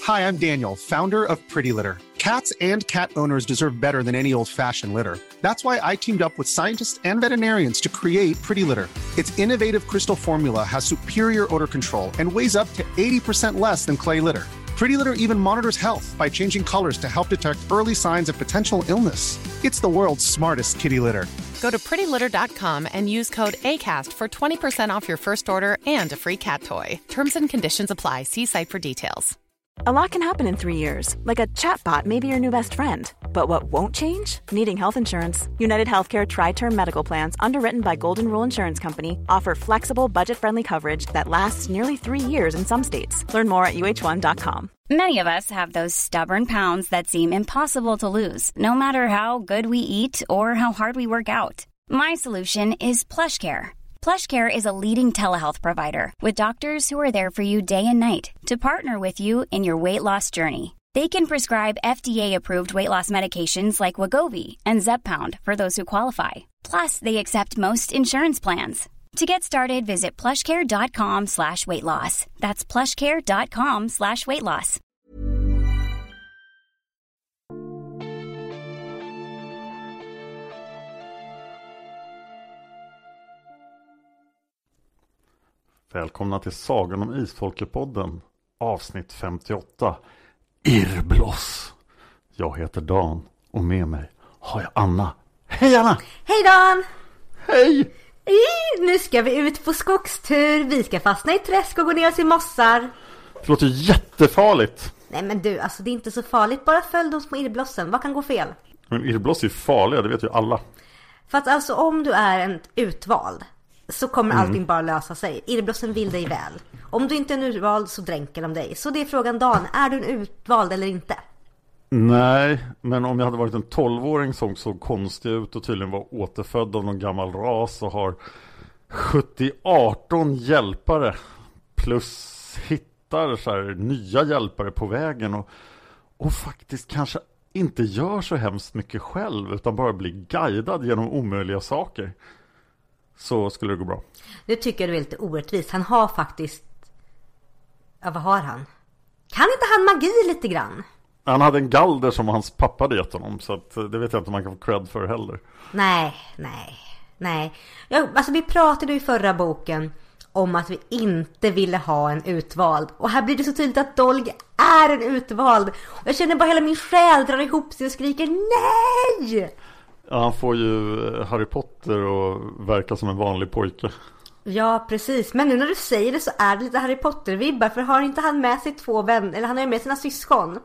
Hi, I'm Daniel, founder of Pretty Litter. Cats and cat owners deserve better than any old-fashioned litter. That's why I teamed up with scientists and veterinarians to create Pretty Litter. Its innovative crystal formula has superior odor control and weighs up to 80% less than clay litter. Pretty Litter even monitors health by changing colors to help detect early signs of potential illness. It's the world's smartest kitty litter. Go to prettylitter.com and use code ACAST for 20% off your first order and a free cat toy. Terms and conditions apply. See site for details. A lot can happen in 3 years, like a chatbot may be your new best friend. But what won't change? Needing health insurance. United Healthcare Tri-Term Medical Plans, underwritten by Golden Rule Insurance Company, offer flexible, budget-friendly coverage that lasts nearly 3 years in some states. Learn more at uh1.com. Many of us have those stubborn pounds that seem impossible to lose, no matter how good we eat or how hard we work out. My solution is PlushCare. PlushCare is a leading telehealth provider with doctors who are there for you day and night to partner with you in your weight loss journey. They can prescribe FDA-approved weight loss medications like Wegovy and Zepbound for those who qualify. Plus, they accept most insurance plans. To get started, visit plushcare.com/weightloss. That's plushcare.com/weightloss. Välkomna till Sagan om Isfolkepodden, avsnitt 58, Irblos. Jag heter Dan och med mig har jag Anna. Hej Anna! Hej Dan! Hej! Nu ska vi ut på skogstur, vi ska fastna i träsk och gå ner oss i mossar. Det låter jättefarligt. Nej men du, alltså det är inte så farligt, bara följ de små irblossen, vad kan gå fel? Men irbloss är farliga, det vet ju alla. För att alltså om du är en utvald så kommer allting bara lösa sig. Irblossen vill dig väl. Om du inte är en utvald så dränker de dig. Så det är frågan Dan, är du en utvald eller inte? Nej, men om jag hade varit en 12-åring som såg konstig ut och tydligen var återfödd av någon gammal ras och har 70-18 hjälpare plus hittar så här nya hjälpare på vägen och faktiskt kanske inte gör så hemskt mycket själv utan bara blir guidad genom omöjliga saker, så skulle det gå bra. Det tycker du är lite orättvist. Han har faktiskt... Ja, vad har han? Kan inte han magi lite grann? Han hade en galder som hans pappa hade gett honom, så att det vet jag inte om man kan få cred för heller. Nej. Ja, alltså vi pratade i förra boken om att vi inte ville ha en utvald. Och här blir det så tydligt att Dolg är en utvald. Och jag känner bara hela min själ drar ihop sig och skriker nej! Ja, han får ju Harry Potter och verkar som en vanlig pojke. Ja, precis. Men nu när du säger det så är det lite Harry Potter-vibbar. För har inte han med sig 2 vänner? Eller han har ju med sina syskon.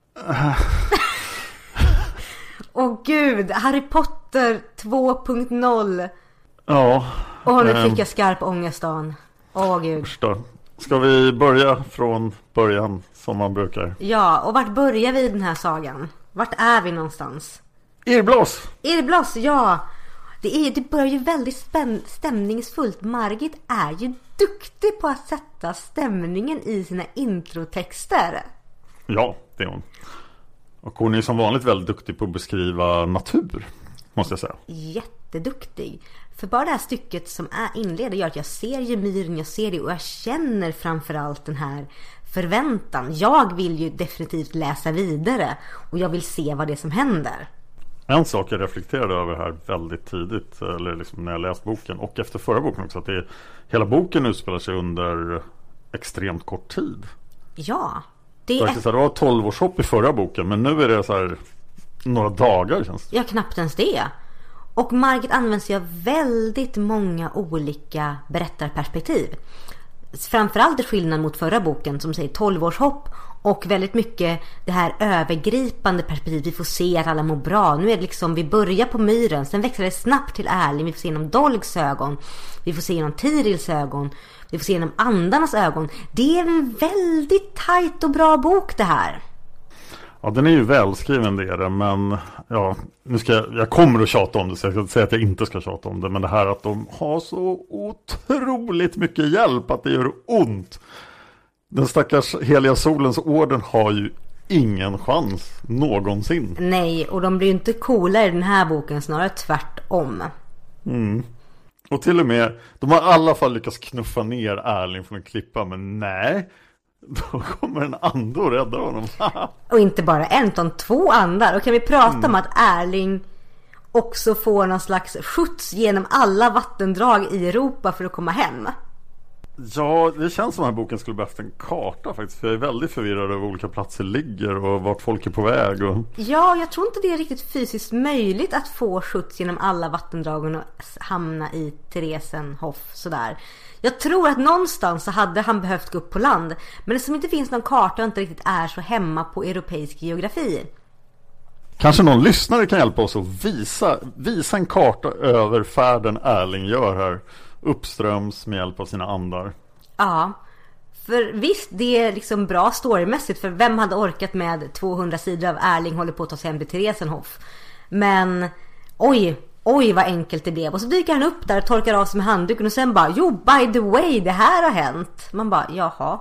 Åh gud, Harry Potter 2.0. Ja. Åh, nu fick jag skarp ångest, Dan. Åh gud. Förstå. Ska vi börja från början som man brukar? Ja, och vart börjar vi i den här sagan? Vart är vi någonstans? Irblos, ja. Det börjar ju väldigt stämningsfullt. Margit är ju duktig på att sätta stämningen i sina introtexter. Ja, det är hon. Och hon är som vanligt väldigt duktig på att beskriva natur, måste jag säga. Jätteduktig. För bara det här stycket som inleder gör att jag ser ju myren, jag ser det och jag känner framförallt den här förväntan. Jag vill ju definitivt läsa vidare och jag vill se vad det är som händer. En sak jag reflekterade över här väldigt tidigt, eller liksom när jag läst boken och efter förra boken också, att hela boken utspelar sig under extremt kort tid. Ja, det var 12-årshopp i förra boken, men nu är det så här några dagar känns det. Ja, knappt ens det. Och Margit använder sig av väldigt många olika berättarperspektiv. Framförallt är skillnad mot förra boken som säger 12-årshopp och väldigt mycket det här övergripande perspektivet. Vi får se att alla mår bra. Nu är det liksom, vi börjar på myren, sen växer det snabbt till Erling. Vi får se genom Dolgs ögon, vi får se genom Tirils ögon, vi får se genom andarnas ögon. Det är en väldigt tajt och bra bok det här. Ja, den är ju välskriven, det är det, men ja, jag kommer att tjata om det, så jag ska inte säga att jag inte ska tjata om det, men det här att de har så otroligt mycket hjälp att det gör ont. Den stackars heliga solens orden har ju ingen chans någonsin. Nej, och de blir ju inte coola i den här boken, snarare tvärtom. Och till och med, de har i alla fall lyckats knuffa ner Erling från en klippa, men nej, Då kommer en ande och räddar honom. Och inte bara en, utan 2 andar. Och kan vi prata om att Erling också får någon slags skjuts genom alla vattendrag i Europa för att komma hem? Ja, det känns som att den här boken skulle behövt en karta faktiskt. För jag är väldigt förvirrad över olika platser ligger och vart folk är på väg. Ja, jag tror inte det är riktigt fysiskt möjligt att få skjuts genom alla vattendragen och hamna i Theresenhof sådär. Jag tror att någonstans så hade han behövt gå upp på land. Men det som inte finns någon karta och inte riktigt är så hemma på europeisk geografi. Kanske någon lyssnare kan hjälpa oss att visa en karta över färden Erling gör här uppströms med hjälp av sina andar. Ja, för visst det är liksom bra storymässigt, för vem hade orkat med 200 sidor av Erling håller på att ta sig hem till Theresenhof. Men oj vad enkelt det blev. Och så dyker han upp där och torkar av sig med handduken och sen bara, jo by the way, det här har hänt. Man bara, jaha.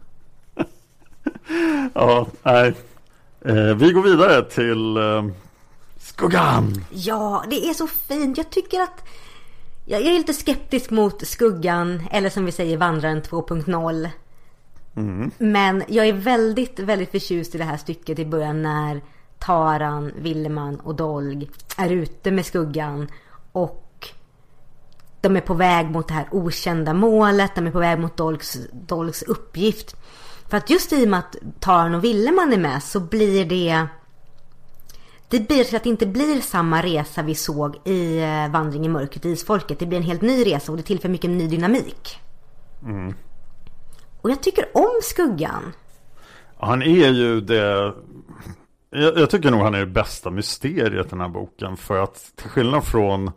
Ja, nej. Vi går vidare till Skuggan. Ja, det är så fint. Jag tycker att jag är lite skeptisk mot Skuggan, eller som vi säger Vandraren 2.0. Men jag är väldigt, väldigt förtjust i det här stycket i början när Taran, Villeman och Dolg är ute med Skuggan och de är på väg mot det här okända målet. De är på väg mot Dolgs uppgift. För att just i och med att Taran och Villeman är med så blir det blir så att det inte blir samma resa vi såg i Vandring i mörkret i Isfolket. Det blir en helt ny resa och det tillför mycket ny dynamik. Och jag tycker om Skuggan. Han är ju det... Jag tycker nog han är det bästa mysteriet i den här boken. För att till skillnad från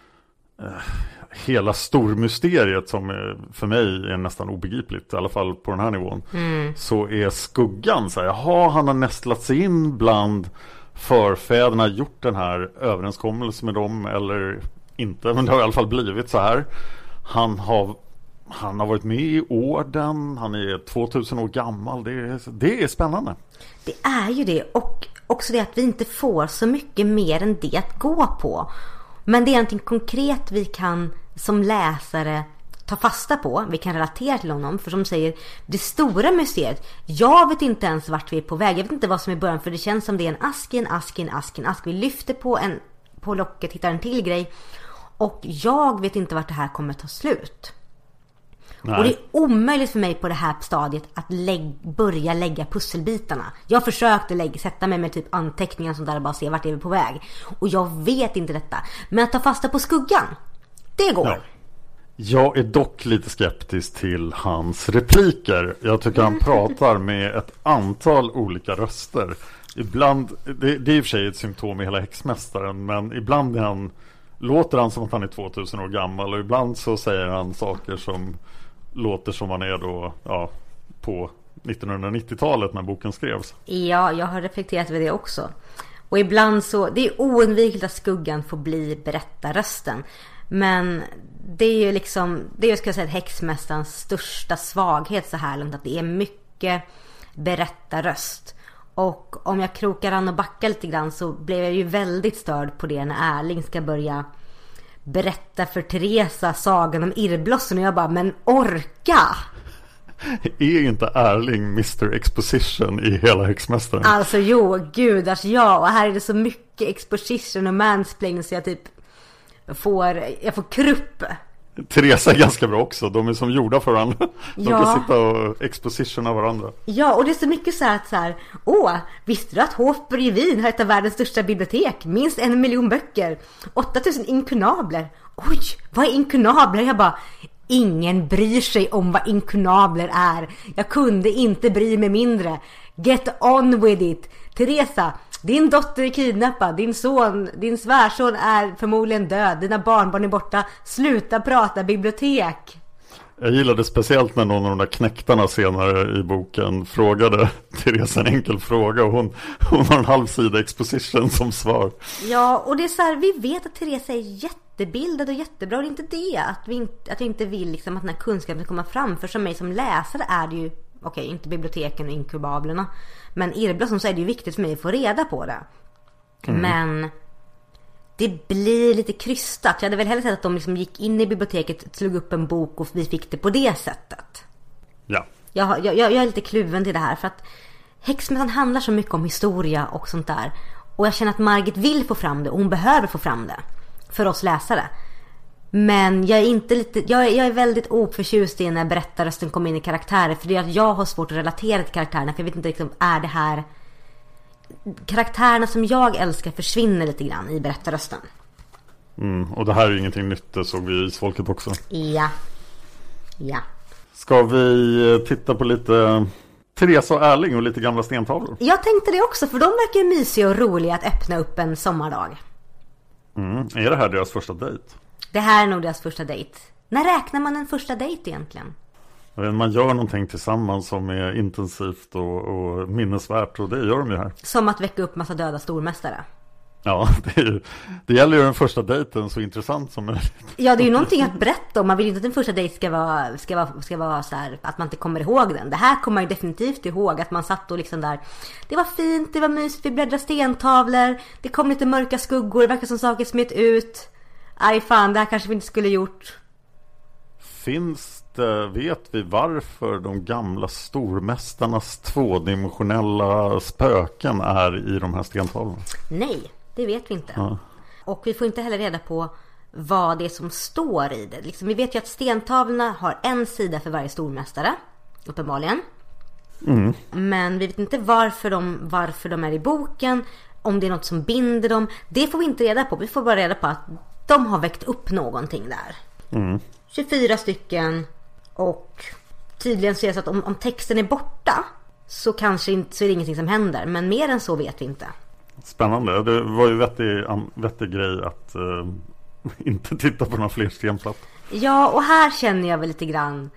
hela stormysteriet som för mig är nästan obegripligt, i alla fall på den här nivån, så är Skuggan så här, jaha, han har nästlat sig in bland förfäderna, gjort den här överenskommelsen med dem eller inte, men det har i alla fall blivit så här. Han har varit med i orden, han är 2000 år gammal, det är spännande. Det är ju det, och också det att vi inte får så mycket mer än det att gå på. Men det är någonting konkret vi kan som läsare ta fasta på. Vi kan relatera till honom. För som säger, det stora mysteriet, jag vet inte ens vart vi är på väg. Jag vet inte vad som är början, för det känns som det är en ask. Vi lyfter på locket, hittar en till grej. Och jag vet inte vart det här kommer ta slut. Nej. Och det är omöjligt för mig på det här stadiet att börja lägga pusselbitarna. Jag försökte sätta mig med typ anteckningar som där och bara se vart är vi på väg. Och jag vet inte detta. Men att ta fasta på Skuggan, det går. Ja. Jag är dock lite skeptisk till hans repliker. Jag tycker han pratar med ett antal olika röster. Ibland, det är i och för sig ett symptom i hela Häxmästaren, men ibland låter han som att han är 2000 år gammal och ibland så säger han saker som låter som han är då, ja, på 1990-talet när boken skrevs. Ja, jag har reflekterat över det också. Och ibland så, det är oundvikligt att Skuggan får bli berättarrösten. Men det är ju liksom, det är, ska jag säga, Häxmästarens största svaghet så här långt, att det är mycket berättarröst. Och om jag krokar an och backar lite grann så blev jag ju väldigt störd på det när Erling ska börja berätta för Teresa sagan om Irrblossen och jag bara, men orka! Är inte Erling Mr. Exposition i hela Häxmästaren? Alltså gudars ja, och här är det så mycket exposition och mansplaining så jag typ jag får krupp. Teresa är ganska bra också. De är som gjorda för varandra. De kan sitta och expositiona varandra. Ja, och det är så mycket så här, visste du att Hofburg i Wien har ett av världens största bibliotek? Minst 1 miljon böcker. 8000 inkunabler. Oj, vad är inkunabler? Jag bara, ingen bryr sig om vad inkunabler är. Jag kunde inte bry mig mindre. Get on with it. Teresa, din dotter är kidnappad, din svärson är förmodligen död, dina barnbarn är borta, sluta prata bibliotek. Jag gillade speciellt när någon av de där knäktarna senare i boken frågade Teresa en enkel fråga och hon har en halvsida exposition som svar. Ja, och det är så här, vi vet att Teresa är jättebildad och jättebra, och det är inte det att vi inte vill liksom att den här kunskapen ska komma fram. För som mig som läsare är det ju, okej, inte biblioteken och inkubablerna, men Irrblossen så är det ju viktigt för mig att få reda på det. Men det blir lite krystat. Jag hade väl hellre sett att de liksom gick in i biblioteket, slog upp en bok och vi fick det på det sättet. Ja, Jag är lite kluven till det här, för att Häxmästaren handlar så mycket om historia och sånt där. Och jag känner att Margit vill få fram det, och hon behöver få fram det för oss läsare. Men jag är väldigt oförtjust i när berättarrösten kommer in i karaktärer, för det är att jag har svårt att relatera till karaktärerna, för jag vet inte liksom, är det här karaktärerna som jag älskar försvinner lite grann i berättarrösten. Och det här är ju ingenting nytt, det såg vi i Isfolket också. Ja. Ska vi titta på lite Therese och Erling och lite gamla stentavlor? Jag tänkte det också, för de verkar ju mysiga och roliga att öppna upp en sommardag. Är det här deras första dejt? Det här är nog deras första dejt. När räknar man en första dejt egentligen? Man gör någonting tillsammans som är intensivt och minnesvärt, och det gör de ju här. Som att väcka upp massa döda stormästare. Ja, det gäller ju den första dejten så intressant som möjligt. Ja, det är ju någonting att berätta om. Man vill inte att den första dejt ska vara så här, att man inte kommer ihåg den. Det här kommer man ju definitivt ihåg, att man satt och liksom där. Det var fint, det var mysigt, vi bläddrade stentavlor. Det kom lite mörka skuggor, det verkar som saker smet ut. Aj fan, det här kanske vi inte skulle gjort. Vet vi varför de gamla stormästarnas tvådimensionella spöken är i de här stentavlorna? Nej, det vet vi inte. Ja. Och vi får inte heller reda på vad det är som står i det. Liksom, vi vet ju att stentavlorna har en sida för varje stormästare, uppenbarligen. Men vi vet inte varför de är i boken, om det är något som binder dem. Det får vi inte reda på. Vi får bara reda på att de har väckt upp någonting där. 24 stycken. Och tydligen så är det så att om texten är borta, så kanske inte, så är det ingenting som händer. Men mer än så vet vi inte. Spännande. Det var ju vettig grej att inte titta på några fler stenplatt. Ja, och här känner jag väl lite grann.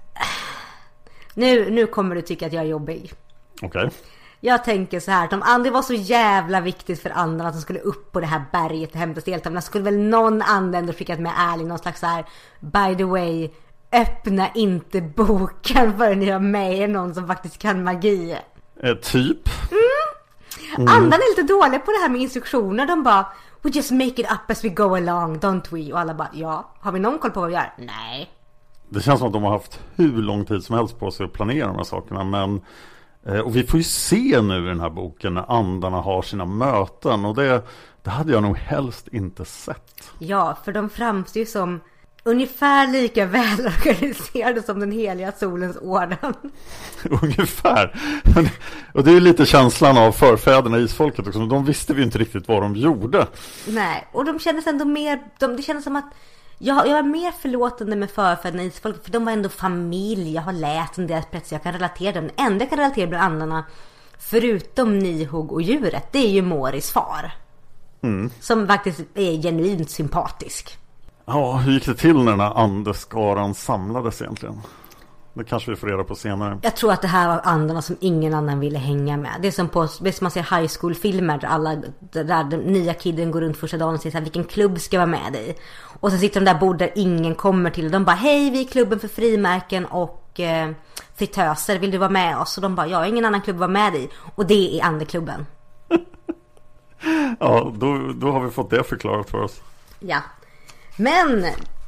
Nu kommer du tycka att jag är jobbig. Okej. Jag tänker så här, det var så jävla viktigt för andarna att de skulle upp på det här berget och hämta steltavlorna. Skulle väl någon ande ändå skickat med Erling någon slags så här, by the way, öppna inte boken förrän ni har med er någon som faktiskt kan magi. Typ. Andan är lite dåliga på det här med instruktioner. De bara, we just make it up as we go along, don't we? Och alla bara, ja, har vi någon koll på vad vi gör? Nej. Det känns som att de har haft hur lång tid som helst på sig att planera de här sakerna. Men, och vi får ju se nu i den här boken när andarna har sina möten. Och det hade jag nog helst inte sett. Ja, för de framstår ju som ungefär lika välorganiserade som den heliga solens orden. Ungefär. Och det är ju lite känslan av förfäderna i Isfolket också. De visste vi inte riktigt vad de gjorde. Nej, och de kändes ändå mer... Det kändes som att jag är mer förlåtande med förfäderna i Isfolket, för de var ändå familj. Jag har läst om deras berättelse, jag kan relatera dem. Det enda jag kan relatera bland andarna, förutom Nihog och djuret, det är ju Moris far. Som faktiskt är genuint sympatisk. Ja, hur gick det till när den här andeskaran samlades egentligen? Det kanske vi får reda på senare. Jag tror att det här var andarna som ingen annan ville hänga med. Det är som man ser high school-filmer där den nya kidden går runt första dagen och säger så här, vilken klubb ska vara med i? Och så sitter de där bord där ingen kommer till. De bara, hej, vi är klubben för frimärken och fritöser, vill du vara med oss? Och de bara, ja, ingen annan klubb var med i. Och det är andeklubben. Ja, då har vi fått det förklarat för oss. Ja. Men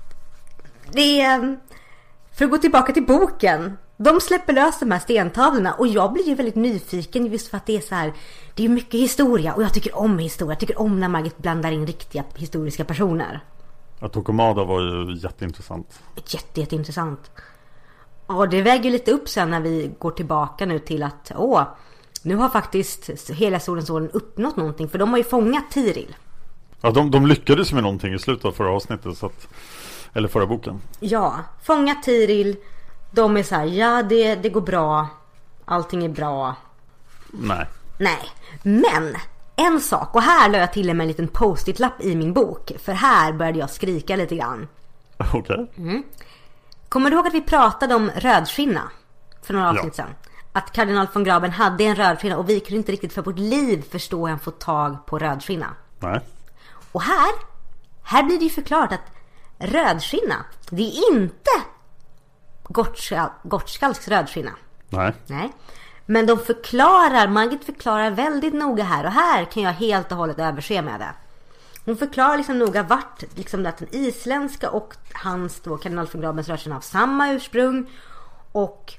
för att gå tillbaka till boken, de släpper lös de här stentavlorna, och jag blir ju väldigt nyfiken just för att det är så här, det är mycket historia, och jag tycker om historia. Jag tycker om när Margit blandar in riktiga historiska personer. Ja, Tokomada var ju jätteintressant. Jätteintressant. Och det väger lite upp sen när vi går tillbaka nu till att nu har faktiskt hela solens orden uppnått någonting, för de har ju fångat Tiril. Ja, de lyckades med någonting i slutet av förra avsnittet, eller förra boken. Ja, fånga Tiril. De är så här, ja, det går bra. Allting är bra. Nej, men en sak, och här la jag till med en liten post-it-lapp i min bok, för här började jag skrika lite grann. Okej. Kommer du ihåg att vi pratade om rödskinna för några avsnitt sedan? Att kardinal von Graben hade en rödskinna, och vi kunde inte riktigt för vårt liv förstå hur han får tag på rödskinna. Nej. Och här blir det ju förklarat att rödskinna, det är inte Gottskalks rödskinna. Nej. Men Margit förklarar väldigt noga här, och här kan jag helt och hållet överse med det. Hon förklarar liksom noga vart liksom att den isländska och hans då kardinal von Grabens rödskinna av samma ursprung, och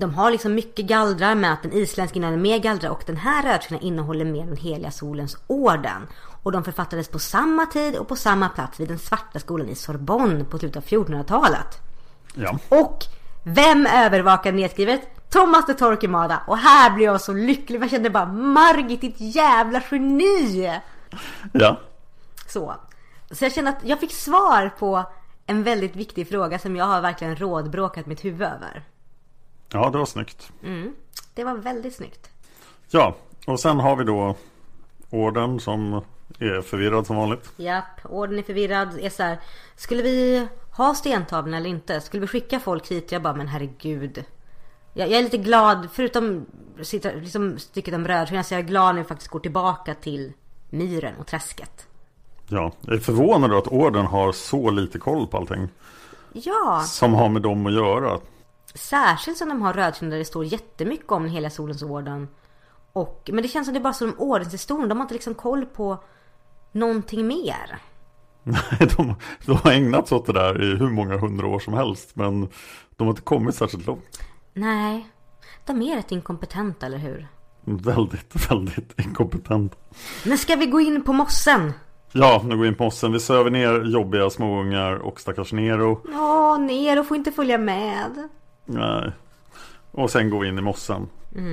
De har liksom mycket gallrar med att den isländska innehåller mer gallrar och den här rödkvinnan innehåller mer den heliga solens orden. Och de författades på samma tid och på samma plats vid den svarta skolan i Sorbonne på slutet av 1400-talet. Ja. Och vem övervakar nedskrivet? Thomas de Torquemada. Och här blir jag så lycklig. Jag kände bara, Margit, ditt jävla geni. Ja. Så jag kände att jag fick svar på en väldigt viktig fråga som jag har verkligen rådbråkat mitt huvud över. Ja, det var snyggt. Det var väldigt snyggt. Ja, och sen har vi då orden som är förvirrad som vanligt. Japp, orden är förvirrad. Är så här, skulle vi ha stentavlan eller inte? Skulle vi skicka folk hit? Jag bara, men herregud. Jag är lite glad, förutom liksom stycket om röd, så jag är glad när vi faktiskt går tillbaka till myren och träsket. Ja, jag är förvånad då att orden har så lite koll på allting. Ja. Som har med dem att göra. Särskilt som de har rödkynnar där det står jättemycket om hela solens orden. Men det känns som det är bara som ordenshistorien. De har inte liksom koll på någonting mer. Nej, de har ägnat sig åt det där i hur många 100 år som helst. Men de har inte kommit särskilt långt. Nej, de är rätt inkompetenta, eller hur? Väldigt, väldigt inkompetent. Men ska vi gå in på mossen? Ja, nu går vi in på mossen. Vi söver ner jobbiga småungar och stackars Nero. Ja, Nero får inte följa med. Nej. Och sen går vi in i mossen.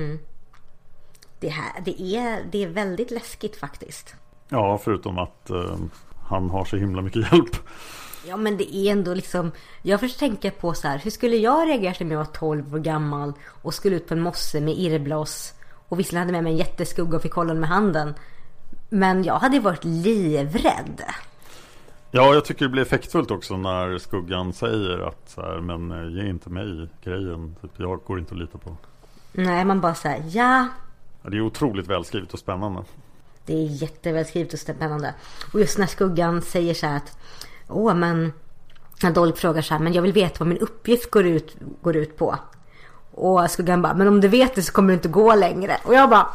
Det är väldigt läskigt faktiskt. Ja, förutom att han har så himla mycket hjälp. Ja, men det är ändå liksom... Jag försöker tänka på så här, hur skulle jag reagera när jag var 12 år gammal och skulle ut på en mosse med irrbloss och visserligen hade med mig en jätteskugga och fick hålla den med handen. Men jag hade varit livrädd. Ja, jag tycker det blir effektfullt också när skuggan säger att så här, men ge inte mig grejen. Typ, jag går inte att lita på. Nej, man bara säger ja. Det är otroligt välskrivet och spännande. Det är jättevälskrivet och spännande. Och just när skuggan säger så här att men när Dolk frågar så här, men jag vill veta vad min uppgift går ut på. Och skuggan bara, men om du vet det så kommer du inte gå längre. Och jag bara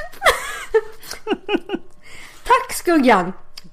tack skuggan.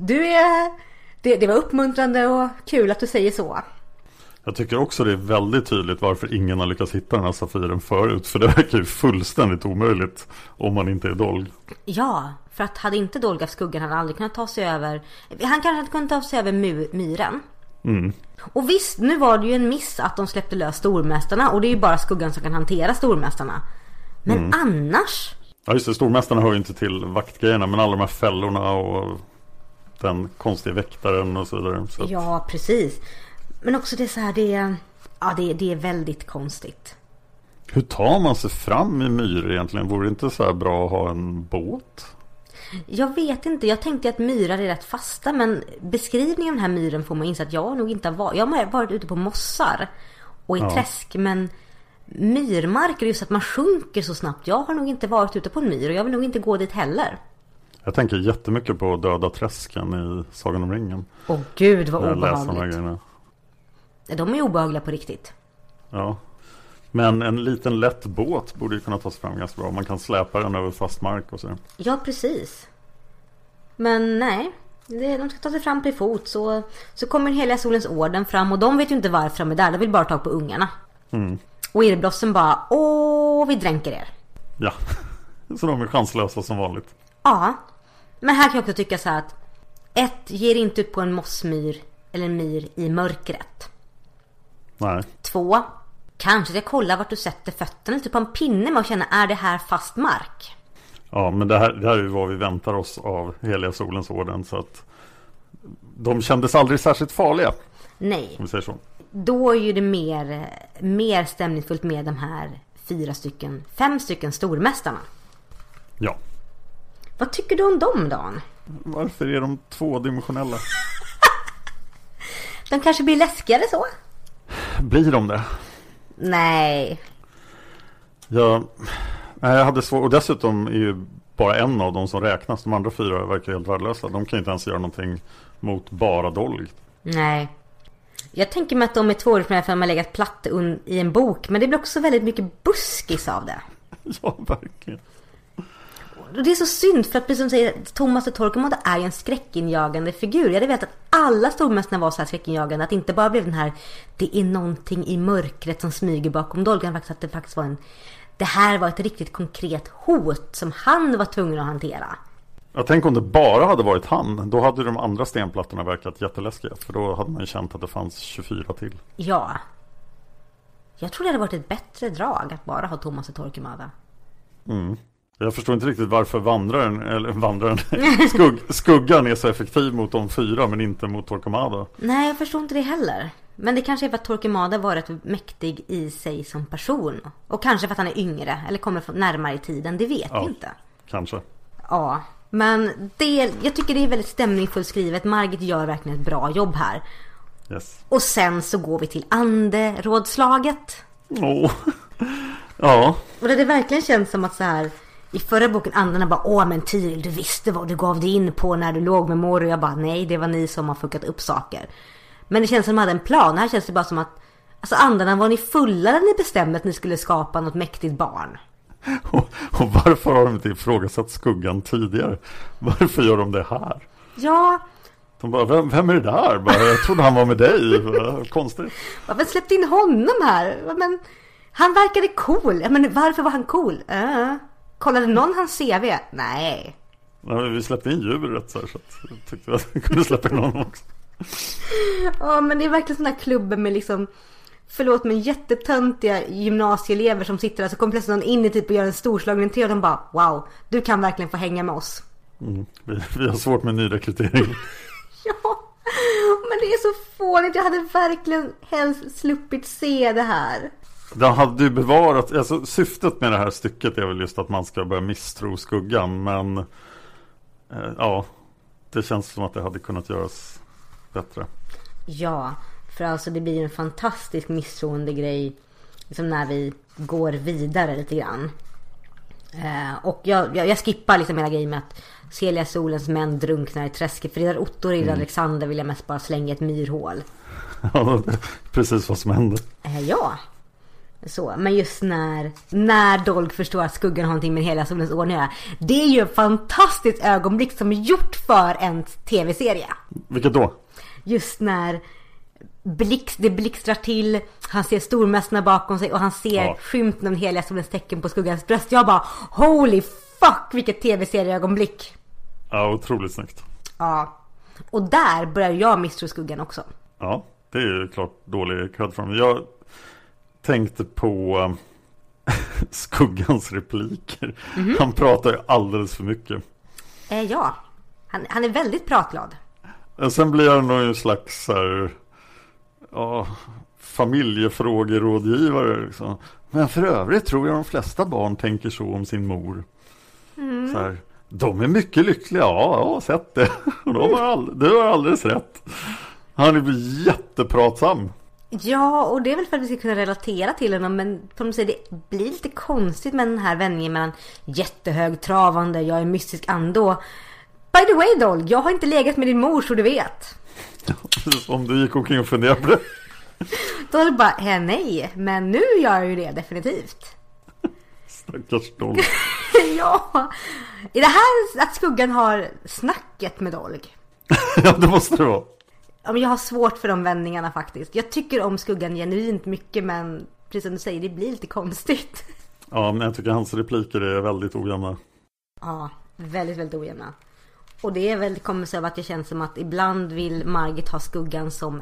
Det var uppmuntrande och kul att du säger så. Jag tycker också det är väldigt tydligt varför ingen har lyckats hitta den här safiren förut. För det verkar ju fullständigt omöjligt om man inte är Dolg. Ja, för att hade inte Dolg haft skuggan hade han aldrig kunnat ta sig över. Han kanske hade kunnat ta sig över myren. Och visst, nu var det ju en miss att de släppte lös stormästarna. Och det är ju bara skuggan som kan hantera stormästarna. Men annars... Ja just det, stormästarna hör ju inte till vaktgrejerna. Men alla de här fällorna och den konstiga väktaren och så vidare. Så att... Ja, precis. Men också det är så här, det är väldigt konstigt. Hur tar man sig fram i myr egentligen? Vore det inte så här bra att ha en båt? Jag vet inte, jag tänkte att myrar är rätt fasta. Men beskrivningen av den här myren får man inse att jag nog inte har varit. Jag har varit ute på mossar och i träsk. Men myrmarker är ju så att man sjunker så snabbt. Jag har nog inte varit ute på en myr och jag vill nog inte gå dit heller. Jag tänker jättemycket på Döda träsken i Sagan om ringen. Åh gud vad obehagligt. De är obehagliga på riktigt. Ja. Men en liten lätt båt borde ju kunna ta sig fram ganska bra. Man kan släpa den över fast mark och så. Ja, precis. Men nej, de ska ta sig fram på fot. Så kommer hela solens orden fram. Och de vet ju inte varför de är där. De vill bara ta på ungarna. Och irrblossen bara, vi dränker er. Ja, så de är chanslösa som vanligt. Ja, men här kan jag också tycka så här att 1, ger inte ut på en mossmyr eller en myr i mörkret. Nej. 2, kanske jag kollar vart du sätter fötterna lite på en pinne med och känna, är det här fast mark? Ja, men det här är ju vad vi väntar oss av heliga solens orden, så att de kändes aldrig särskilt farliga. Nej. Om vi säger så. Då är ju det mer stämningsfullt med de här 5 stycken stormästarna. Ja. Vad tycker du om dem, Dan? Varför är de tvådimensionella? De kanske blir läskigare så? Blir de det? Nej. Jag hade svårt. Och dessutom är ju bara en av dem som räknas. De andra 4 verkar helt värdelösa. De kan inte ens göra någonting mot bara Dolg. Nej. Jag tänker mig att de är tvådimensionella för att man har legat platt i en bok. Men det blir också väldigt mycket buskis av det. Ja, verkligen. Och det är så synd för att precis som säger, Thomas de Torquemada är ju en skräckinjagande figur. Jag hade vetat att alla stormästarna var så här skräckinjagande. Att det inte bara blev den här, det är någonting i mörkret som smyger bakom dolken. Att det faktiskt var det här var ett riktigt konkret hot som han var tvungen att hantera. Jag tänker om det bara hade varit han, då hade de andra stenplattorna verkat jätteläskiga. För då hade man ju känt att det fanns 24 till. Ja. Jag tror det hade varit ett bättre drag att bara ha Thomas de Torquemada. Jag förstår inte riktigt varför skuggan är så effektiv mot de 4 men inte mot Torquemada. Nej, jag förstår inte det heller. Men det kanske är för att Torquemada var rätt mäktig i sig som person. Och kanske för att han är yngre eller kommer närmare i tiden, det vet vi inte. Kanske. Ja, men jag tycker det är väldigt stämningsfullt skrivet. Margit gör verkligen ett bra jobb här. Yes. Och sen så går vi till anderådslaget. Ja. Och det verkligen känns som att så här, i förra boken andarna bara, men Tiril, du visste vad du gav dig in på när du låg med Mor. Och jag bara, nej, det var ni som har fuckat upp saker. Men det känns som att de hade en plan. Här känns det bara som att alltså andarna var ni fulla när ni bestämde att ni skulle skapa något mäktigt barn. Och varför har de inte ifrågasatt skuggan tidigare? Varför gör de det här? Ja. De bara, vem är det där? Jag trodde han var med dig. Konstigt. Varför släppte in honom här? Men han verkade cool. Men varför var han cool? Kollade någon hans CV? Nej. Vi släppte in djuret så att jag tyckte att vi kunde släppa in honom också. Ja, men det är verkligen sådana klubbar med liksom, förlåt, men jättetöntiga gymnasieelever som sitter där, så kommer plötsligt någon in i typ och gör en storslagen entré och de bara, wow, du kan verkligen få hänga med oss. Vi har svårt med nyrekrytering. Ja, men det är så fånigt. Jag hade verkligen helst sluppit se det här. Det hade ju bevarat, alltså syftet med det här stycket är väl just att man ska börja misstro skuggan, men det känns som att det hade kunnat göras bättre. Ja, för alltså det blir en fantastisk misstroende grej liksom när vi går vidare lite grann. Och jag skippar liksom hela grejen med att Celia Solens män drunknar i träsket. För det där Otto och Alexander vill jag mest bara slänga ett myrhål. Ja, precis vad som hände. Ja. Så, men just när Dolk förstår att skuggan har någonting med hela Solens ordning att göra, det är ju ett fantastiskt ögonblick som är gjort för en tv-serie. Vilket då? Just när det blixtrar till, han ser stormästarna bakom sig och han ser skymten av hela Solens tecken på skuggans bröst. Jag bara, holy fuck, vilket tv-serieögonblick. Ja, otroligt snyggt. Ja, och där börjar jag misstro skuggan också. Ja, det är ju klart dålig cred från mig. Jag tänkte på skuggans repliker. Han pratar ju alldeles för mycket. Ja, han är väldigt pratglad. Sen blir han nog en slags familjefrågerådgivare liksom. Men för övrigt tror jag de flesta barn tänker så om sin mor. Så här, de är mycket lyckliga. Ja, jag har sett det. Du har alldeles rätt. Han blir jättepratsam. Ja, och det är väl för att vi ska kunna relatera till honom. Men som du säger, det blir lite konstigt med den här vändningen mellan jättehögtravande, jag är mystisk ando. By the way, Dolg, jag har inte legat med din mor så du vet. Om du gick omkring och funderade på det. Då är det bara, nej, men nu gör jag ju det definitivt. Stackars Dolg. Ja, är det här att skuggan har snacket med Dolg? Ja, det måste det vara. Ja, men jag har svårt för de vändningarna faktiskt. Jag tycker om skuggan genuint mycket, men precis som du säger, det blir lite konstigt. Ja, men jag tycker hans repliker är väldigt ojämna. Ja, väldigt, väldigt ojämna. Och det är väl, kommer sig av att jag känner som att ibland vill Margit ha skuggan som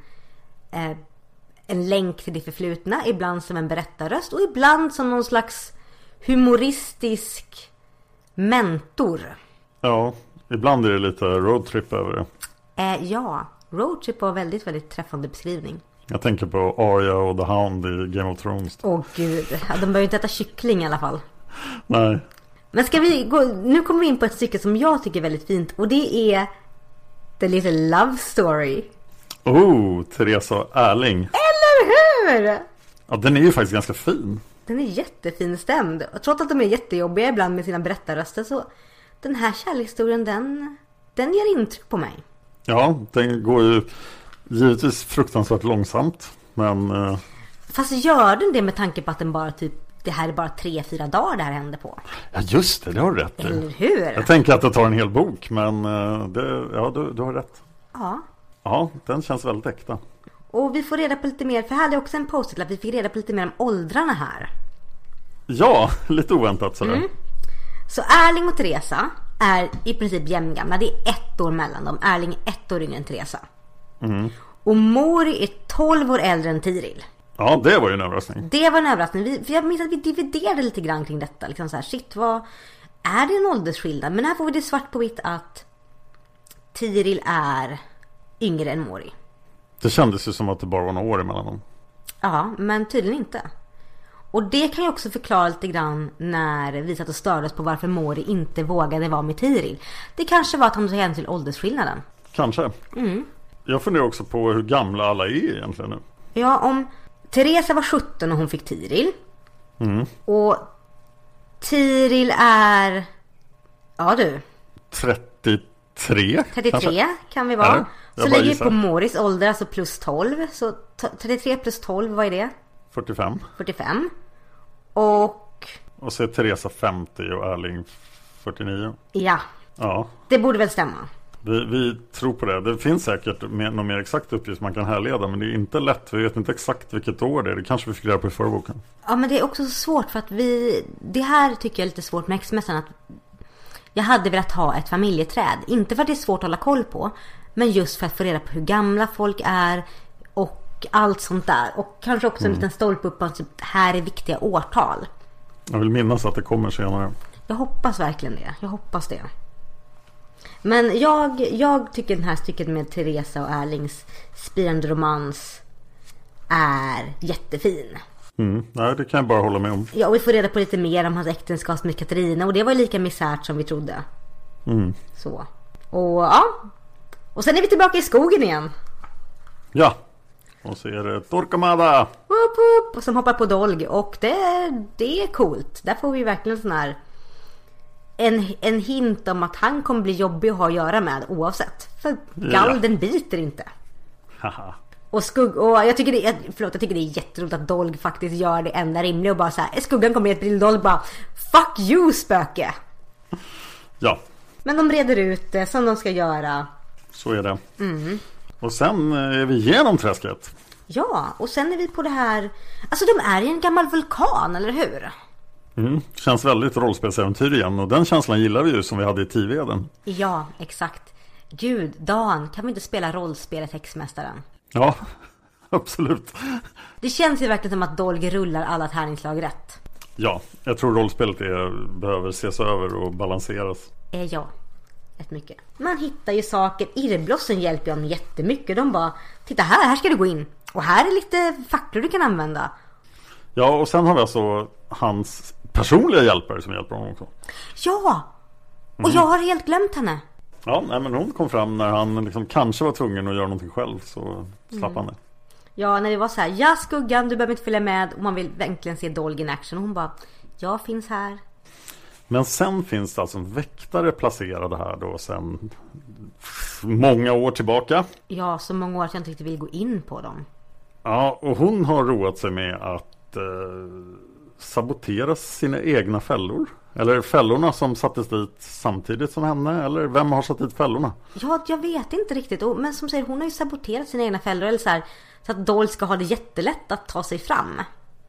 en länk till det förflutna, ibland som en berättarröst och ibland som någon slags humoristisk mentor. Ja, ibland är det lite roadtrip över det. Ja, roadtrip var väldigt, väldigt träffande beskrivning. Jag tänker på Arya och The Hound i Game of Thrones. Åh gud, de börjar ju inte äta kyckling i alla fall. Nej. Men ska vi gå, nu kommer vi in på ett stycke som jag tycker är väldigt fint. Och det är The Little Love Story. Theresa Erling. Eller hur? Ja, den är ju faktiskt ganska fin. Den är jättefin stämd. Och trots att de är jättejobbiga ibland med sina berättarröster, så den här kärlekshistorien, den ger intryck på mig. Ja, den går ju givetvis fruktansvärt långsamt. Men fast gör den det med tanke på att den bara typ det här är bara 3-4 dagar det här händer på. Ja just det har du rätt i. Eller hur? Jag tänker att det tar en hel bok, men du har rätt. Ja. Ja, den känns väldigt äkta. Och vi får reda på lite mer, för här hade jag också en post att vi fick reda på lite mer om åldrarna här. Ja, lite oväntat sådär. Så Erling och Teresa är i princip jämngamla. Det är 1 år mellan dem. Erling är 1 år yngre än Teresa. Och Mori är 12 år äldre än Tiril. Ja, det var ju en överraskning. Det var en överraskning. För jag minns att vi dividerade lite grann kring detta. Liksom så här, shit, vad är det en åldersskillnad? Men här får vi det svart på vitt att Tiril är yngre än Mori. Det kändes ju som att det bara var några år emellan dem. Ja, men tydligen inte. Och det kan ju också förklara lite grann när vi satt och stördes på varför Mori inte vågade vara med Tiril. Det kanske var att han tog hänsyn till åldersskillnaden. Kanske. Jag funderar också på hur gamla alla är egentligen nu. Ja, om Teresa var 17 och hon fick Tiril. Och Tiril är... Ja du. 33 kanske? Kan vi vara. Så lägger vi på Moris ålder, alltså plus 12. Så 33 plus 12, vad är det? 45. Och så är Teresa 50 och Erling 49. Ja. Det borde väl stämma. Vi tror på det. Det finns säkert någon mer exakt uppgift man kan härleda, men det är inte lätt. Vi vet inte exakt vilket år det är. Det kanske vi fick reda på i förra boken. Ja, men det är också så svårt för att det här tycker jag är lite svårt med X-mässan, att jag hade velat ha ett familjeträd. Inte för att det är svårt att hålla koll på, men just för att få reda på hur gamla folk är och allt sånt där. Och kanske också en liten stolpe upp att här är viktiga årtal. Jag vill minnas att det kommer senare. Jag hoppas verkligen det. Jag hoppas det. Men jag tycker den här stycket med Teresa och Erlings spirande romans är jättefin. Nej, det kan jag bara hålla med om. Ja, och vi får reda på lite mer om hans äktenskap med Katarina. Och det var lika misärt som vi trodde. Så. Och ja. Och sen är vi tillbaka i skogen igen. Ja. Och så är det Torquemada. Och som hoppar på Dolg. Och det är coolt. Där får vi verkligen sån här en hint om att han kommer bli jobbig att ha att göra med oavsett. För galden biter inte. Haha. Och jag tycker det är jätteroligt att Dolg faktiskt gör det enda rimliga och bara så här, skuggan kommer ner till Dolg bara fuck you, spöke. Ja. Men de reder ut det som de ska göra. Så är det. Och sen är vi igenom träsket. Ja, och sen är vi på det här. Alltså de är i en gammal vulkan, eller hur? Känns väldigt rollspelsäventyr igen. Och den känslan gillar vi ju som vi hade i Tiveden. Ja, exakt. Gud, Dan, kan vi inte spela rollspelet Häxmästaren? Ja, absolut. Det känns ju verkligen som att Dolg rullar alla tärningslag rätt. Ja, jag tror rollspelet behöver ses över och balanseras. Ja, rätt mycket. Man hittar ju saker. Irrblossen hjälper dem jättemycket. De bara, titta här ska du gå in. Och här är lite facklor du kan använda. Ja, och sen har vi alltså hans personliga hjälpare som hjälper honom också. Ja, och jag har helt glömt henne. Ja, nej, men hon kom fram när han liksom kanske var tvungen att göra någonting själv, så slapp han det. Ja, när vi var så här, ja skuggan, du behöver inte följa med. Och man vill verkligen se Dolg in action. Och hon bara, jag finns här. Men sen finns det alltså en väktare placerade här då sen många år tillbaka. Ja, så många år att jag inte riktigt vill gå in på dem. Ja, och hon har roat sig med att sabotera sina egna fällor. Eller fällorna som sattes dit samtidigt som henne. Eller vem har satt dit fällorna? Ja, jag vet inte riktigt. Men som säger, hon har ju saboterat sina egna fällor. Eller så här, så att Dolg ska ha det jättelätt att ta sig fram.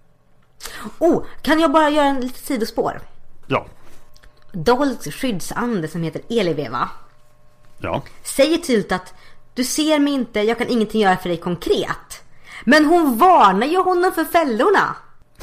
Kan jag bara göra en lite sidospår? Ja. Dolgs skyddsande som heter Eliveva. Ja. Säger tydligt att du ser mig inte, jag kan ingenting göra för dig konkret. Men hon varnar ju honom för fällorna.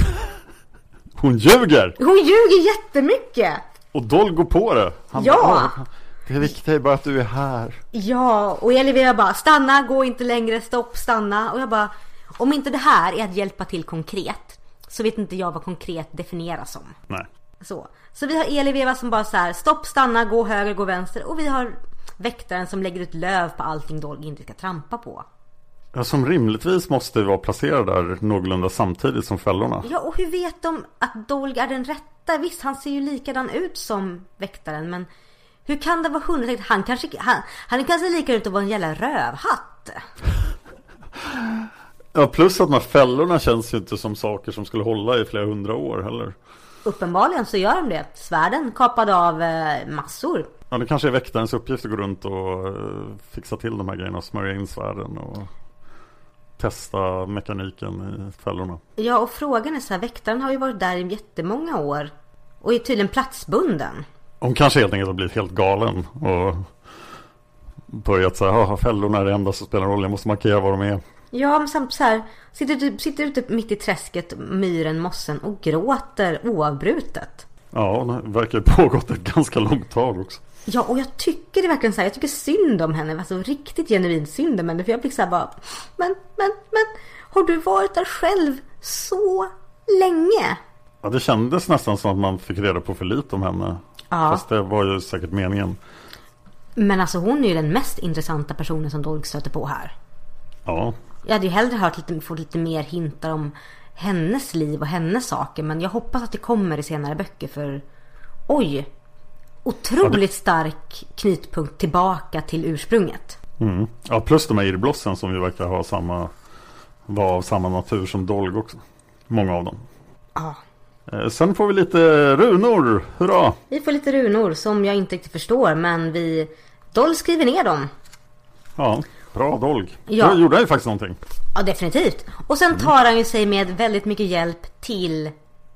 Hon ljuger! Hon ljuger jättemycket! Och Dolg går på det. Han bara, det viktiga är bara att du är här. Ja, och Elivera bara, stanna, gå inte längre, stopp, stanna. Och jag bara, om inte det här är att hjälpa till konkret, så vet inte jag vad konkret definieras som. Nej. Så vi har Elivera som bara så här, stopp, stanna, gå höger, gå vänster. Och vi har väktaren som lägger ut löv på allting Dolg inte ska trampa på. Ja, som rimligtvis måste vara placerad där någorlunda samtidigt som fällorna. Ja, och hur vet de att Dolg är den rätta? Visst, han ser ju likadan ut som väktaren, men hur kan det vara 100%? Han är kanske lika ut att vara en jävla rövhatt. Ja, plus att de här fällorna känns ju inte som saker som skulle hålla i flera 100 år heller. Uppenbarligen så gör de det. Svärden kapade av massor. Ja, det kanske är väktarens uppgift att gå runt och fixa till de här grejerna och smörja in svärden och testa mekaniken i fällorna. Ja, och frågan är så här, väktaren har ju varit där i jättemånga år och är tydligen platsbunden. Hon kanske helt enkelt har blivit helt galen och börjat så här, fällorna är det enda som spelar roll, jag måste markera vad de är. Ja, men samt så här, sitter ute mitt i träsket, myren, mossen och gråter oavbrutet. Ja, det verkar pågått ett ganska långt tag också. Ja, och jag tycker det verkligen så här, jag tycker synd om henne, alltså riktigt genuint synd om henne, för jag blir så här bara, men har du varit där själv så länge? Ja, det kändes nästan som att man fick reda på för lite om henne. Ja. Fast det var ju säkert meningen. Men alltså hon är ju den mest intressanta personen som Dolg stöter på här. Ja. Jag hade ju hellre fått lite mer hintar om hennes liv och hennes saker. Men jag hoppas att det kommer i senare böcker, för otroligt stark knytpunkt tillbaka till ursprunget. Mm. Ja, plus de här irrblossen som ju verkar vara av samma natur som Dolg också. Många av dem. Ja. Sen får vi lite runor. Hurra! Vi får lite runor som jag inte riktigt förstår, men Dolg skriver ner dem. Ja, bra Dolg. Ja. Då gjorde han ju faktiskt någonting. Ja, definitivt. Och sen tar han ju sig med väldigt mycket hjälp till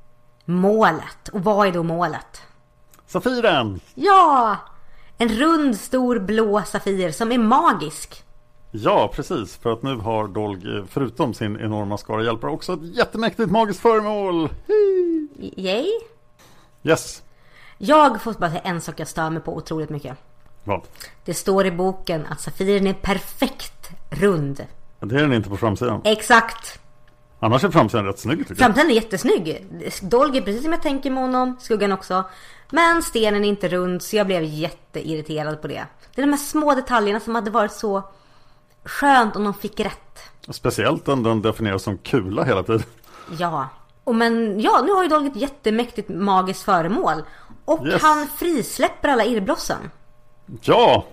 målet. Och vad är då målet? Safiren! Ja! En rund, stor, blå safir som är magisk. Ja, precis. För att nu har Dolg, förutom sin enorma skara hjälpare, också ett jättemäktigt magiskt föremål. Yay? Yes. Jag får bara säga en sak jag stör mig på otroligt mycket. Vad? Det står i boken att safiren är perfekt rund. Det är den inte på framsidan. Exakt. Annars är framsidan rätt snygg, tycker jag. Framsidan är jättesnygg. Dolg är precis som jag tänker med honom. Skuggan också. Men stenen är inte rund, så jag blev jätteirriterad på det. Det är de här små detaljerna som hade varit så skönt om de fick rätt. Speciellt om den definieras som kula hela tiden. Ja. Men nu har ju Dolg ett jättemäktigt magiskt föremål. Och yes. Han frisläpper alla irrblossen. Ja.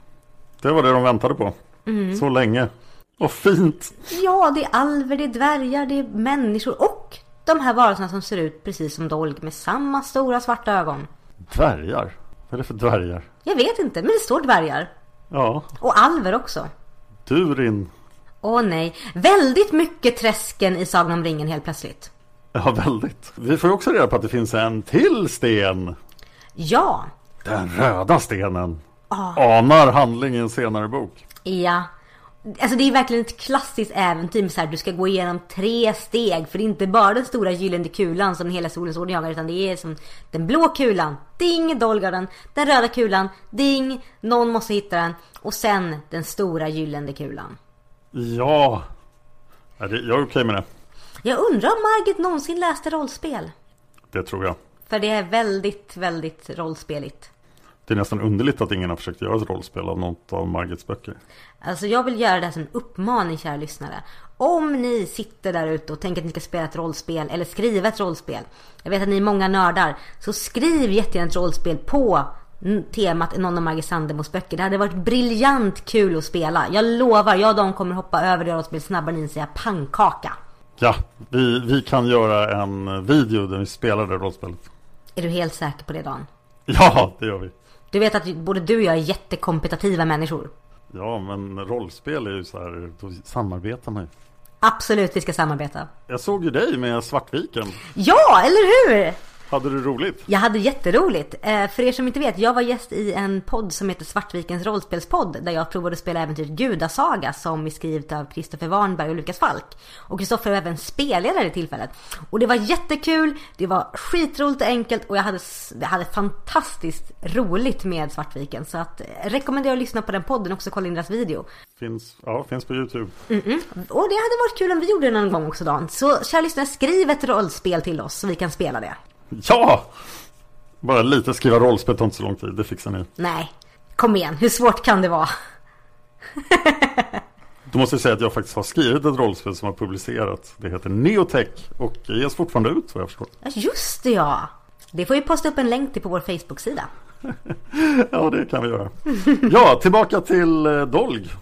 Det var det de väntade på. Så länge. Och fint. Ja, det är alver, det är dvärgar, det är människor. Och de här varelserna som ser ut precis som Dolg med samma stora svarta ögon. Dvärgar? Vad är det för dvärgar? Jag vet inte, men det står dvärgar. Ja. Och alver också. Durin. Åh nej, väldigt mycket träsken i Sagan om ringen helt plötsligt. Ja, väldigt. Vi får ju också reda på att det finns en till sten. Ja. Den röda stenen. Anar handling i en senare bok. Ja. Alltså det är verkligen ett klassiskt äventyr med så här, du ska gå igenom 3 steg. För det är inte bara den stora gyllene kulan som hela solens orden jagar, utan det är som den blå kulan, ding, Dolgarden. Den röda kulan, ding, någon måste hitta den. Och sen den stora gyllene kulan. Ja. Jag är okej med det. Jag undrar om Margit någonsin läste rollspel. Det tror jag. För det är väldigt, väldigt rollspeligt. Det är nästan underligt att ingen har försökt göra ett rollspel av något av Margits böcker. Alltså jag vill göra det här som en uppmaning, kära lyssnare. Om ni sitter där ute och tänker att ni ska spela ett rollspel eller skriva ett rollspel. Jag vet att ni är många nördar. Så skriv jättegärna ett rollspel på temat någon av Margit Sandemos böcker. Det hade varit briljant kul att spela. Jag lovar, jag och de kommer hoppa över det rollspel snabbare än ni säger pannkaka. Ja, vi kan göra en video där vi spelar det rollspelet. Är du helt säker på det, Dan? Ja, det gör vi. Du vet att både du och jag är jättekompetitiva människor. Ja, men rollspel är ju så här, då samarbetar man ju. Absolut, vi ska samarbeta. Jag såg ju dig med Svartviken. Ja, eller hur? Hade du roligt? Jag hade jätteroligt. För er som inte vet, jag var gäst i en podd som heter Svartvikens rollspelspodd, där jag provade att spela äventyret Gudasaga som är skrivet av Kristoffer Warnberg och Lukas Falk. Och Kristoffer var även spelledare i tillfället. Och det var jättekul, det var skitroligt och enkelt, och jag hade fantastiskt roligt med Svartviken. Så att rekommenderar att lyssna på den podden och också kolla in deras video. Finns på YouTube. Och det hade varit kul om vi gjorde det någon gång också, Dan. Så kära lyssnare, skriv ett rollspel till oss så vi kan spela det. Ja! Bara lite skriva rollspel tar inte så lång tid, det fixar ni. Nej, kom igen, hur svårt kan det vara? Då måste jag säga att jag faktiskt har skrivit ett rollspel som har publicerats. Det heter Neotech och ges fortfarande ut, vad jag förstår. Ja, just det, ja. Det får vi posta upp en länk till på vår Facebook-sida. Ja, det kan vi göra. Ja, tillbaka till Dolg.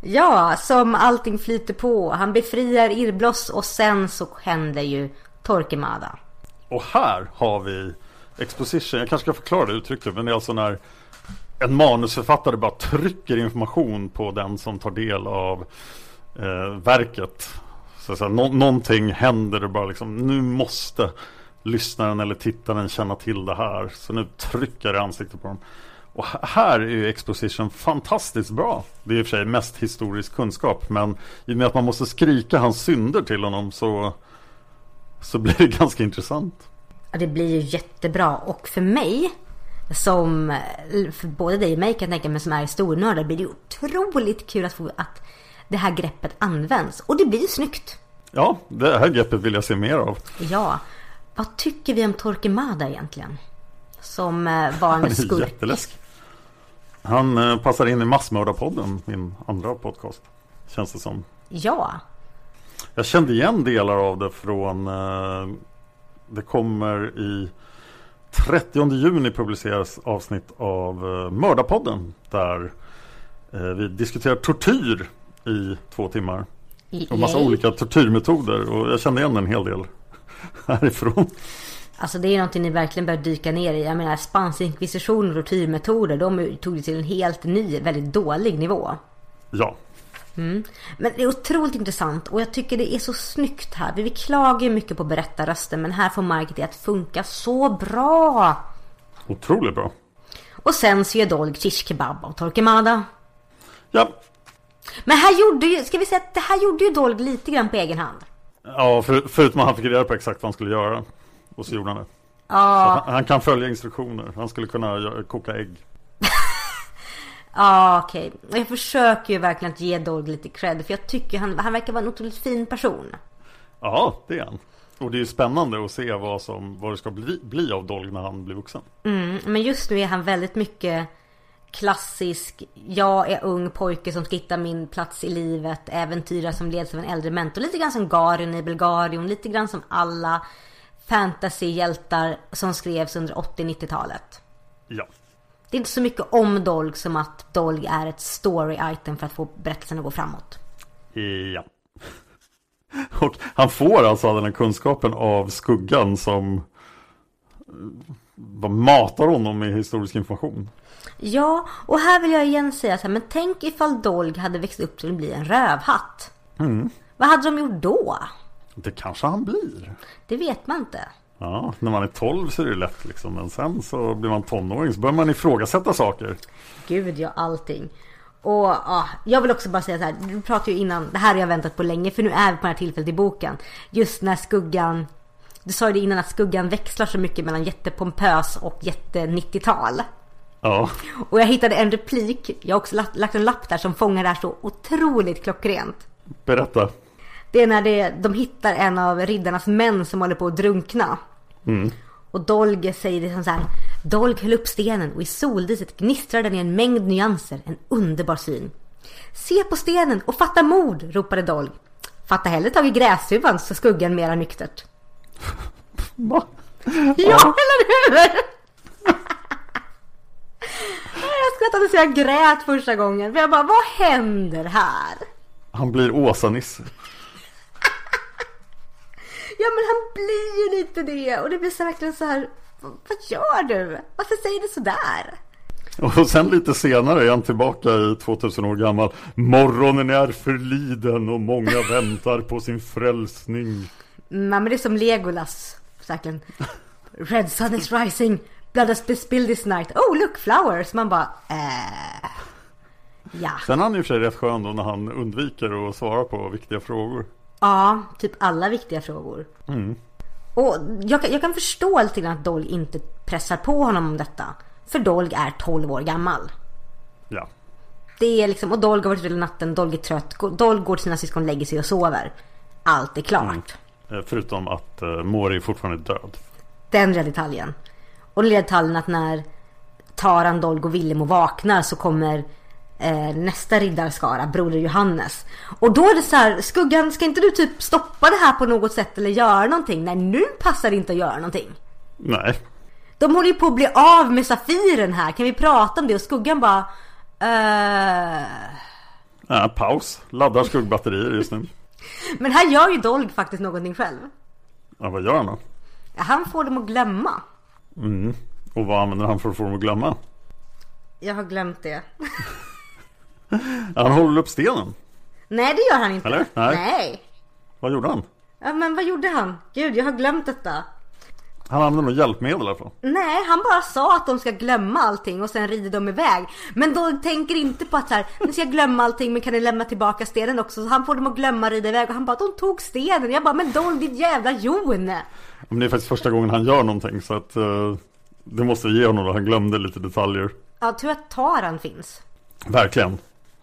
Ja, som allting flyter på. Han befriar Irblos och sen så händer ju Torquemada. Och här har vi exposition. Jag kanske ska förklara det uttrycket, men det är alltså när en manusförfattare bara trycker information på den som tar del av verket. Så någonting händer och bara liksom, nu måste lyssnaren eller tittaren känna till det här. Så nu trycker det ansiktet på dem. Och här är ju exposition fantastiskt bra. Det är i och för sig mest historisk kunskap, men i och med att man måste skrika hans synder till honom så blir det ganska intressant. Ja, det blir ju jättebra. Och för mig, som för både dig och mig kan jag tänka mig som är historienördar, blir det otroligt kul att få att det här greppet används. Och det blir ju snyggt. Ja, det här greppet vill jag se mer av. Ja, vad tycker vi om Torquemada egentligen? Som var en skurk. Jätteläsk. Han passar in i Massmördarpodden, min andra podcast, känns det som. Ja. Jag kände igen delar av det från... det kommer i 30 juni publiceras avsnitt av Mördarpodden, där vi diskuterar tortyr i 2 timmar. Och massa olika tortyrmetoder. Och jag kände igen en hel del härifrån. Alltså det är någonting ni verkligen bör dyka ner i. Jag menar, spansk inkvisition och tortyrmetoder, de tog det till en helt ny, väldigt dålig nivå. Ja. Men det är otroligt intressant. Och jag tycker det är så snyggt här. Vi klagar ju mycket på berättarrösten, men här får Margit det att funka så bra. Otroligt bra. Och sen så gör Dolg shish kebab av Torquemada. Ja. Men här gjorde ju, ska vi säga att det här gjorde ju Dolg lite grann på egen hand. Ja, förutom att han fick reda på exakt vad han skulle göra. Och så gjorde han det. Ja. Han kan följa instruktioner. Han skulle kunna koka ägg. Ja, okej. Jag försöker ju verkligen att ge Dolg lite cred, för jag tycker han verkar vara en otroligt fin person. Ja, det är han. Och det är ju spännande att se vad det ska bli av Dolg när han blir vuxen. Men just nu är han väldigt mycket klassisk, jag är ung pojke som ska hitta min plats i livet, äventyra som leds av en äldre mentor. Lite grann som Garion i Belgarion, lite grann som alla fantasyhjältar som skrevs under 80-90-talet. Ja. Det är inte så mycket om Dolg som att Dolg är ett story-item för att få berättelsen att gå framåt. Ja. Och han får alltså den här kunskapen av skuggan som matar honom med historisk information. Ja, och här vill jag igen säga så här, men tänk ifall Dolg hade växt upp till att bli en rövhatt. Vad hade de gjort då? Det kanske han blir. Det vet man inte. Ja, när man är 12 så är det lätt liksom. Men sen så blir man tonåring så börjar man ifrågasätta saker. Gud, ja, allting. Och jag vill också bara säga så här, du pratade ju innan, det här har jag väntat på länge, för nu är vi på det här tillfället i boken. Just när skuggan, du sa ju det innan att skuggan växlar så mycket mellan jättepompös och jätte-90-tal. Ja. Och jag hittade en replik, jag har också lagt en lapp där som fångar det här så otroligt klockrent. Berätta. Det är när de hittar en av riddarnas män som håller på att drunkna. Och Dolg säger det som så här: Dolg höll upp stenen och i soldiset gnistrade den i en mängd nyanser. En underbar syn. Se på stenen och fatta mod, ropade Dolg. Fatta hellre tag i gräshuvan, så skuggan mera nyktert. Va? Ja, eller hur? Jag skrattade så jag grät första gången. För jag bara, vad händer här? Han blir Åsa-Nisse. Ja, men han blir ju lite det. Och det blir så verkligen så här, vad gör du? Varför säger du så där? Och sen lite senare är han tillbaka i 2000 år gammal. Morgonen är förliden och många väntar på sin frälsning. Men det är som Legolas. Verkligen. Red sun is rising. Blood has been spilled this night. Oh, look, flowers. Man bara, ja. Sen är han ju för sig rätt skön då när han undviker att svara på viktiga frågor. Ja, typ alla viktiga frågor. Och jag kan förstå lite grann att Dolg inte pressar på honom om detta. För Dolg är 12 år gammal. Ja. Det är liksom, och Dolg har varit ute hela natten, Dolg är trött. Dolg går till sina syskon, lägger sig och sover. Allt är klart. Förutom att Mori är fortfarande död. Den lilla detaljen. Och den lilla detaljen att när Taran, Dolg och Willem vaknar så kommer nästa riddarskara, broder Johannes. Och då är det så här, skuggan, ska inte du typ stoppa det här på något sätt eller göra någonting? Nej, nu passar det inte att göra någonting. Nej. De håller ju på att bli av med Safiren här. Kan vi prata om det? Och skuggan bara Paus. Laddar skuggbatterier just nu. Men här gör ju Dolg faktiskt någonting själv. Ja, vad gör han då? Ja, han får dem att glömma. Och vad använder han för att få dem att glömma? Jag har glömt det. Han håller upp stenen. Nej, det gör han inte. Eller? Nej. Vad gjorde han? Ja, men vad gjorde han? Gud, jag har glömt detta. Han använde något hjälpmedel i alla fall. Nej, han bara sa att de ska glömma allting och sen rider de iväg. Men då tänker inte på att så här, nu ska jag glömma allting, men kan ni lämna tillbaka stenen också? Så han får dem att glömma rida iväg och han bara, de tog stenen. Jag bara, men Dolg, ditt jävla jon. Men det är faktiskt första gången han gör någonting, så att det måste ge honom, han glömde lite detaljer. Ja, tur att Taran finns. Verkligen.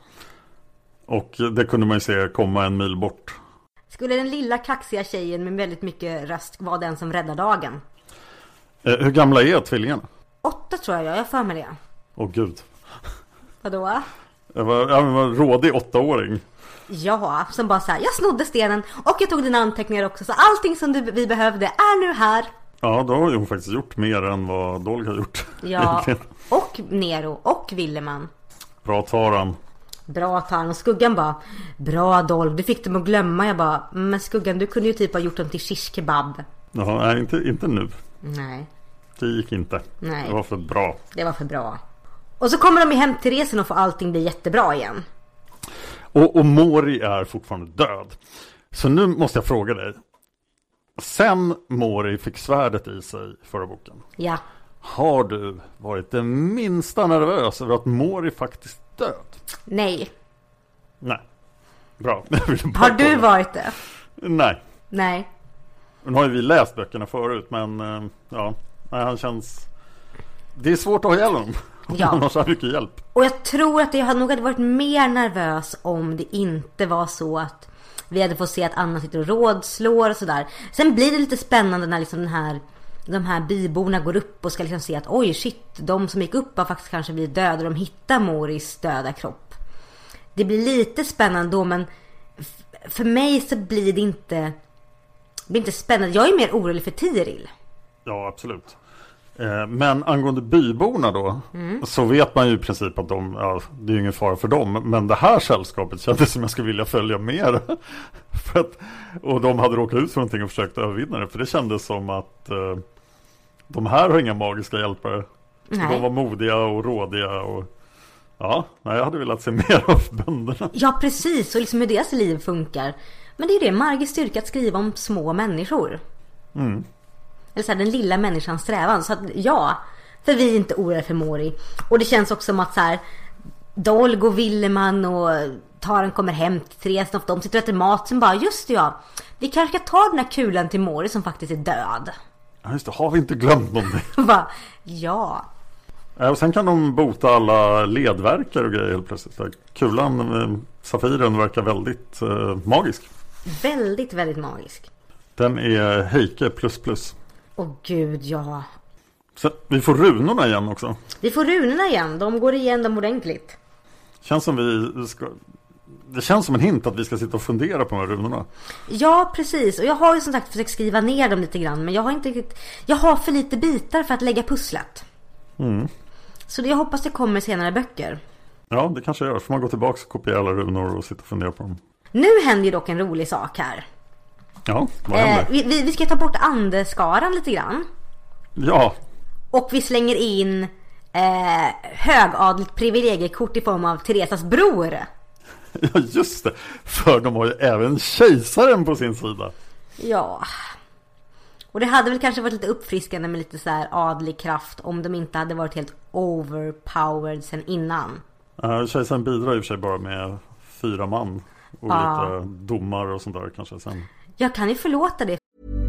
Och det kunde man ju se komma en mil bort. Skulle den lilla kaxiga tjejen med väldigt mycket röst vara den som räddar dagen? Hur gamla är tvillingarna? 8 tror jag för mig det. Åh gud. Vadå? Jag var rådig 8-åring. Ja, som bara så här, jag snodde stenen och jag tog dina anteckningar också. Så allting som vi behövde är nu här. Ja, då har ju hon faktiskt gjort mer än vad Dolg har gjort. Ja, och Nero och Villeman. Bra Taran. Bra Taran. Och Skuggan bara, bra Dolg, du fick dem att glömma. Jag bara, men Skuggan, du kunde ju typ ha gjort dem till shish kebab. Ja, nej, inte nu. Nej. Det gick inte. Nej. Det var för bra. Det var för bra. Och så kommer de hem till resen och får allting bli jättebra igen. Och Mori är fortfarande död. Så nu måste jag fråga dig. Sen Mori fick svärdet i sig förra boken. Ja. Har du varit det minsta nervös över att Mori faktiskt död? Nej. Nej. Bra. Har du varit det? Nej. Nej. Nu har ju vi läst böckerna förut, men ja, nej, han känns... Det är svårt att ha ihjäl honom. Ja. Han har så mycket hjälp. Och jag tror att jag nog hade varit mer nervös om det inte var så att vi hade fått se att Anna sitter och rådslår och sådär. Sen blir det lite spännande när liksom de här byborna går upp och ska liksom se att oj shit, de som gick upp har faktiskt kanske blivit döda och de hittar Moris döda kropp. Det blir lite spännande då, men för mig så blir det inte spännande. Jag är mer orolig för Tiril. Ja, absolut. Men angående byborna då, så vet man ju i princip att det är ju ingen fara för dem. Men det här sällskapet kändes som jag skulle vilja följa mer. Och de hade råkat ut för någonting och försökt övervinna det. För det kändes som att de här har inga magiska hjälpare. De var modiga och rådiga och... Ja, jag hade velat se mer av bönderna. Ja, precis. Och liksom hur deras liv funkar. Men det är ju det, Margis styrka att skriva om små människor. Eller så här, den lilla människans strävan. Så att ja, för vi är inte oroliga för Mori. Och det känns också som att så här, Dolg och Villeman och Taran kommer hem till Therese och de sitter och äter mat. Sen bara, just det, ja, vi kanske ska ta den här kulan till Mori som faktiskt är död. Ja, just det, har vi inte glömt någonting? Bara, ja. Och sen kan de bota alla ledverkar och grejer helt plötsligt. Kulan, Safiren, verkar väldigt magisk. Väldigt, väldigt magisk. Den är Heike ++. Åh gud, ja. Så vi får runorna igen också. Vi får runorna igen, de går igen dem ordentligt. Det känns som en hint att vi ska sitta och fundera på de här runorna. Ja, precis. Och jag har ju som sagt försökt skriva ner dem lite grann. Men jag har för lite bitar för att lägga pusslet. Så jag hoppas det kommer senare böcker. Ja, det kanske gör. Får man gå tillbaka och kopiera alla runor och sitta och fundera på dem. Nu händer ju dock en rolig sak här. Ja, vad händer? Vi ska ta bort andeskaran lite grann. Ja. Och vi slänger in högadligt privilegiekort i form av Teresas bror. Ja, just det. För de har ju även kejsaren på sin sida. Ja. Och det hade väl kanske varit lite uppfriskande med lite så här adlig kraft om de inte hade varit helt overpowered sen innan. Kejsaren bidrar i och för sig bara med 4 man och lite domar och sånt där kanske sen. Jag kan ju förlåta det.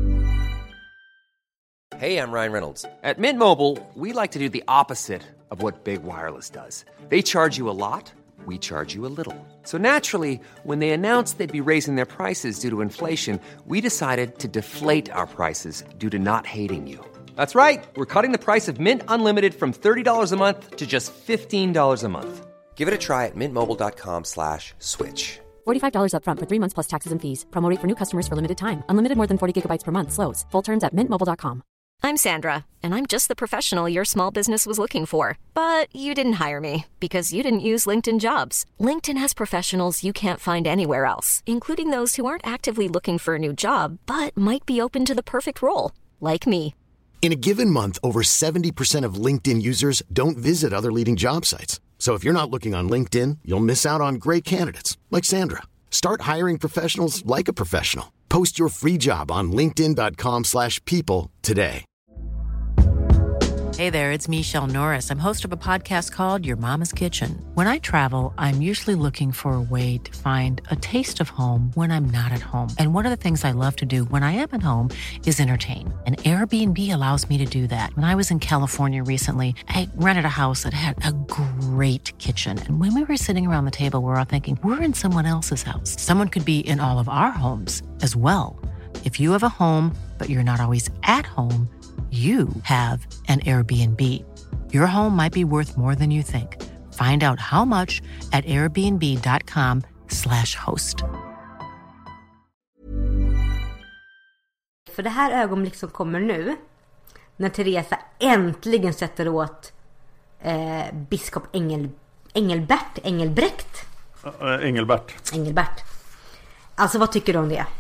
Hey, I'm Ryan Reynolds. At Mint Mobile, we like to do the opposite of what Big Wireless does. They charge you a lot, we charge you a little. So naturally, when they announced they'd be raising their prices due to inflation, we decided to deflate our prices due to not hating you. That's right. We're cutting the price of Mint Unlimited from $30 a month to just $15 a month. Give it a try at mintmobile.com/switch. $45 up front for 3 months plus taxes and fees. Promo rate for new customers for limited time. Unlimited more than 40 gigabytes per month slows. Full terms at mintmobile.com. I'm Sandra, and I'm just the professional your small business was looking for. But you didn't hire me because you didn't use LinkedIn Jobs. LinkedIn has professionals you can't find anywhere else, including those who aren't actively looking for a new job, but might be open to the perfect role, like me. In a given month, over 70% of LinkedIn users don't visit other leading job sites. So if you're not looking on LinkedIn, you'll miss out on great candidates like Sandra. Start hiring professionals like a professional. Post your free job on linkedin.com/people today. Hey there, it's Michelle Norris. I'm host of a podcast called Your Mama's Kitchen. When I travel, I'm usually looking for a way to find a taste of home when I'm not at home. And one of the things I love to do when I am at home is entertain. And Airbnb allows me to do that. When I was in California recently, I rented a house that had a great kitchen. And when we were sitting around the table, we were all thinking, we're in someone else's house. Someone could be in all of our homes as well. If you have a home, but you're not always at home, you have an Airbnb. Your home might be worth more than you think. Find out how much at airbnb.com/host. För det här ögonblick som kommer nu, när Teresa äntligen sätter åt biskop Engelbert. Alltså, vad tycker du om det?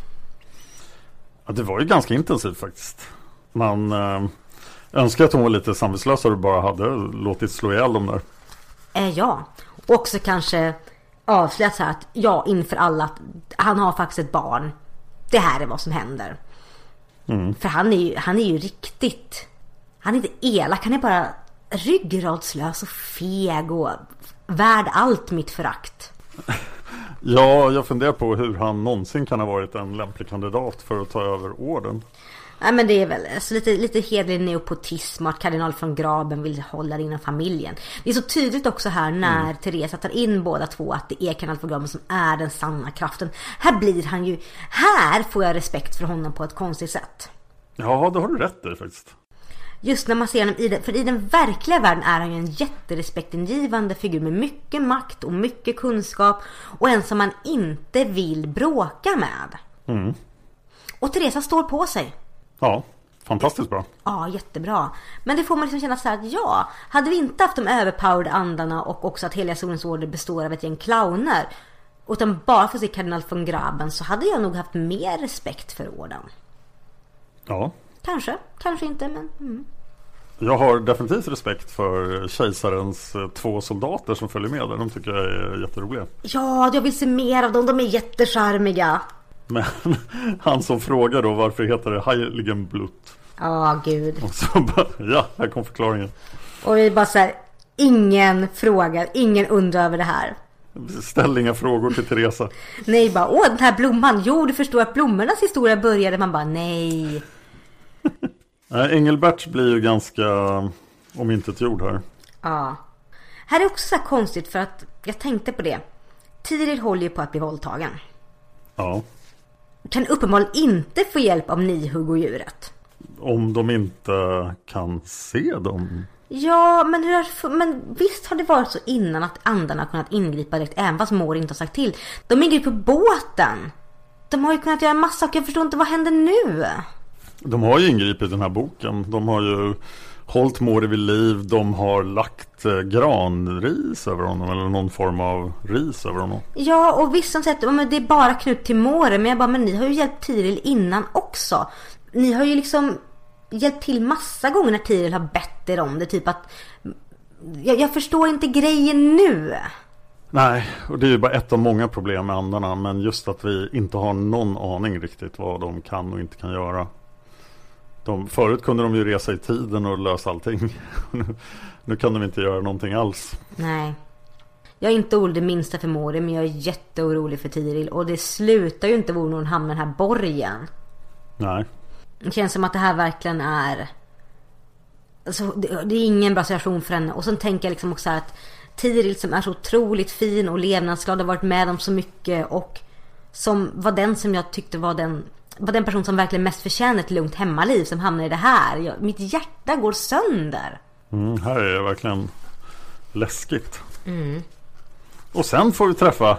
Ja, det var ju ganska intensivt faktiskt. Man önskar att hon var lite samvetslös och bara hade låtit slå ihjäl dem där. Ja, och också kanske avslöjat så här att inför alla att han har faktiskt ett barn. Det här är vad som händer. För han är ju riktigt, han är inte elak, han är bara ryggradslös och feg och värd allt mitt förakt. Ja, jag funderar på hur han någonsin kan ha varit en lämplig kandidat för att ta över orden. Ja, men det är väl alltså lite hedlig neopotism och att kardinal från Graben vill hålla det inom familjen. Det är så tydligt också här när Teresa tar in båda två att det är kardinal från Graben som är den sanna kraften. Här får jag respekt för honom på ett konstigt sätt. Ja, det har du rätt i faktiskt. Just när man ser honom för i den verkliga världen är han ju en jätterespektingivande figur med mycket makt och mycket kunskap och en som man inte vill bråka med. Och Teresa står på sig. Ja, fantastiskt bra. Ja, jättebra. Men det får man liksom känna så här att hade vi inte haft de överpowered andarna och också att hela Solens order består av ett gäng clowner utan bara få se kardinal von Graben så hade jag nog haft mer respekt för orden. Ja. Kanske inte, men... Jag har definitivt respekt för kejsarens 2 soldater som följer med där. De tycker jag är jätteroliga. Ja, jag vill se mer av dem. De är jättecharmiga. Men han som frågar då varför heter det Heiligenblut? Ja, gud. Och så bara, här kom förklaringen. Och vi bara så här, ingen frågar, ingen undrar över det här. Ställ inga frågor till Teresa. Nej, bara, den här blomman. Jo, du förstår att blommornas historia började. Man bara, nej. Engelbert blir ju ganska omintetgjord här. Ja. Här är också så här konstigt för att jag tänkte på det. Tiril håller ju på att bli våldtagen. Ja. Kan uppenbarligen inte få hjälp av Nihuggodjuret. Om de inte kan se dem. Ja, men visst har det varit så innan att andarna kunnat ingripa direkt även fast Mår inte har sagt till. De ingriper på båten. De har ju kunnat göra en massa och jag förstår inte vad händer nu. De har ju ingripit i den här boken. De har ju hållit Måre vid liv. De har lagt granris över honom. Eller någon form av ris över honom. Ja, och vissa säger att det är bara knut till Måre. Men jag bara, men ni har ju hjälpt Tiril innan också. Ni har ju liksom hjälpt till massa gånger när Tiril har bett er om det. Typ att jag förstår inte grejen nu. Nej, och det är ju bara ett av många problem med andarna. Men just att vi inte har någon aning riktigt vad de kan och inte kan göra. Förut kunde de ju resa i tiden och lösa allting. Nu kan de inte göra någonting alls. Nej. Jag är inte orolig det minsta för Mori, men jag är jätteorolig för Tiril. Och det slutar ju inte vara någon hamn den här borgen. Nej. Det känns som att det här verkligen är... Alltså, det är ingen bra situation för henne. Och sen tänker jag liksom också att Tiril som är så otroligt fin och levnadsglad har varit med om så mycket. Och som var den som jag tyckte var den person som verkligen mest förtjänar ett lugnt hemmaliv som hamnar i det här. Mitt hjärta går sönder. Här är det verkligen läskigt. Och sen får vi träffa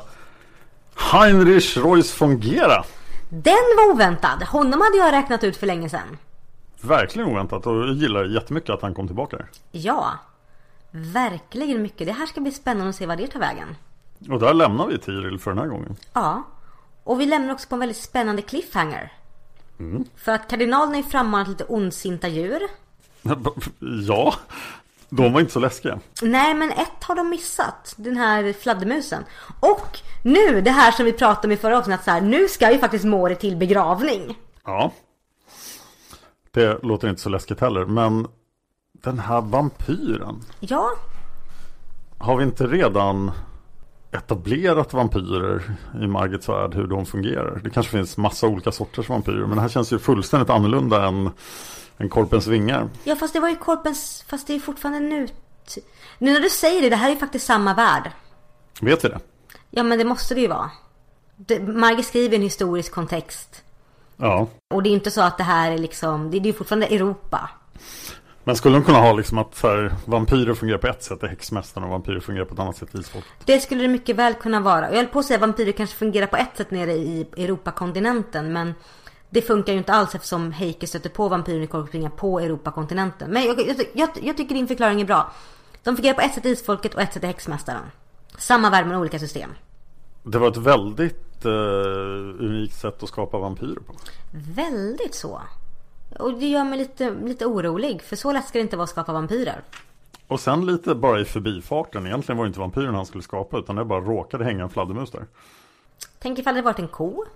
Heinrich Reuss von Gera. Den var oväntad. Honom hade jag räknat ut för länge sedan. verkligen oväntat och jag gillar jättemycket att han kom tillbaka där. Ja, verkligen mycket. Det här ska bli spännande att se vad det tar vägen. Och där lämnar vi Tiril för den här gången. Ja, och vi lämnar också på en väldigt spännande cliffhanger. För att kardinalen är frammanat lite ondsinta djur. Ja, de var inte så läskiga. Nej, men ett har de missat. Den här fladdermusen. Och nu, det här som vi pratade om i förra avsnittet, så här, nu ska ju faktiskt Mori till begravning. Ja, det låter inte så läskigt heller. Men den här vampyren. Ja. Har vi inte redan etablerat vampyrer i Margits värld, hur de fungerar? Det kanske finns massa olika sorters vampyrer, men det här känns ju fullständigt annorlunda än Korpens vingar. Ja, fast det var ju Korpens, fast det är fortfarande nu när du säger det här är ju faktiskt samma värld. Vet vi det? Ja, men det måste det ju vara. Margit skriver en historisk kontext. Ja. Och det är inte så att det här är liksom, det är ju fortfarande Europa. Men skulle de kunna ha liksom att så här, vampyrer fungerar på ett sätt i Häxmästaren och vampyrer fungerar på ett annat sätt i Isfolket? Det skulle det mycket väl kunna vara. Jag höll på att säga att vampyrer kanske fungerar på ett sätt nere i Europakontinenten, men det funkar ju inte alls eftersom Heike stöter på vampyrer i Korpsvingar på Europakontinenten. Men jag tycker din förklaring är bra. De fungerar på ett sätt i Isfolket och ett sätt i Häxmästaren. Samma värld med olika system. Det var ett väldigt unikt sätt att skapa vampyrer på. Väldigt så. Och det gör mig lite orolig, för så lätt ska det inte vara att skapa vampyrer. Och sen lite bara i förbifarten. Egentligen var det inte vampyren han skulle skapa, utan det bara råkade hänga en fladdermus där. Tänk ifall det varit en ko.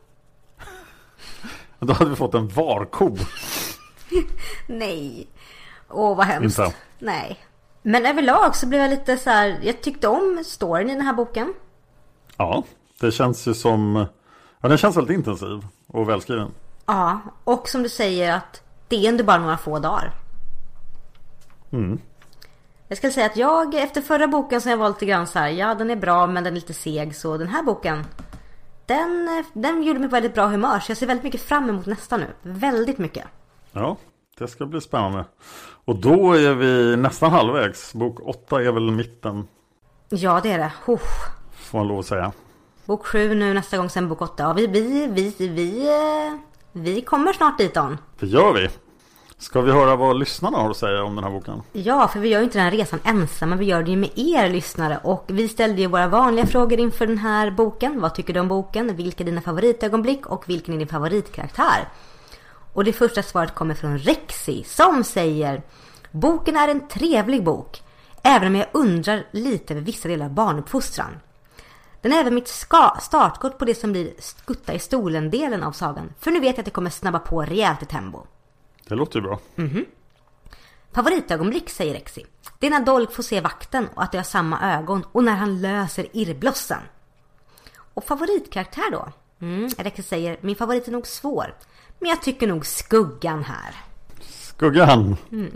Då hade vi fått en varko. Nej. Åh, vad hemskt. Inte. Nej. Men överlag så blev jag lite så här, jag tyckte om storyn i den här boken. Ja, det känns ju som, ja, den känns väldigt intensiv och välskriven. Ja, och som du säger att det är ändå bara några få dagar. Jag ska säga att jag, efter förra boken som jag var lite grann så här, ja, den är bra men den är lite seg, så den här boken den gjorde mig på väldigt bra humör, så jag ser väldigt mycket fram emot nästa nu. Väldigt mycket. Ja, det ska bli spännande. Och då är vi nästan halvvägs. Bok 8 är väl mitten. Ja, det är det. Får man lov att säga. Bok 7 nu nästa gång, sen bok 8. Ja, vi kommer snart dit on. Det gör vi. Ska vi höra vad lyssnarna har att säga om den här boken? Ja, för vi gör ju inte den här resan ensam, men vi gör det ju med er lyssnare. Och vi ställde ju våra vanliga frågor inför den här boken. Vad tycker du om boken? Vilka är dina favoritögonblick? Och vilken är din favoritkaraktär? Och det första svaret kommer från Rexi, som säger: boken är en trevlig bok, även om jag undrar lite över vissa delar av barnuppfostran. Den är även mitt startskott på det som blir skutta i stolen-delen av sagan. För nu vet jag att det kommer snabba på rejält i tempo. Det låter ju bra. Favoritögonblick, säger Rexi. Det är när Dolk får se vakten och att de har samma ögon, och när han löser irrblossen. Och favoritkaraktär då? Rexi säger: min favorit är nog svår, men jag tycker nog Skuggan här. Skuggan?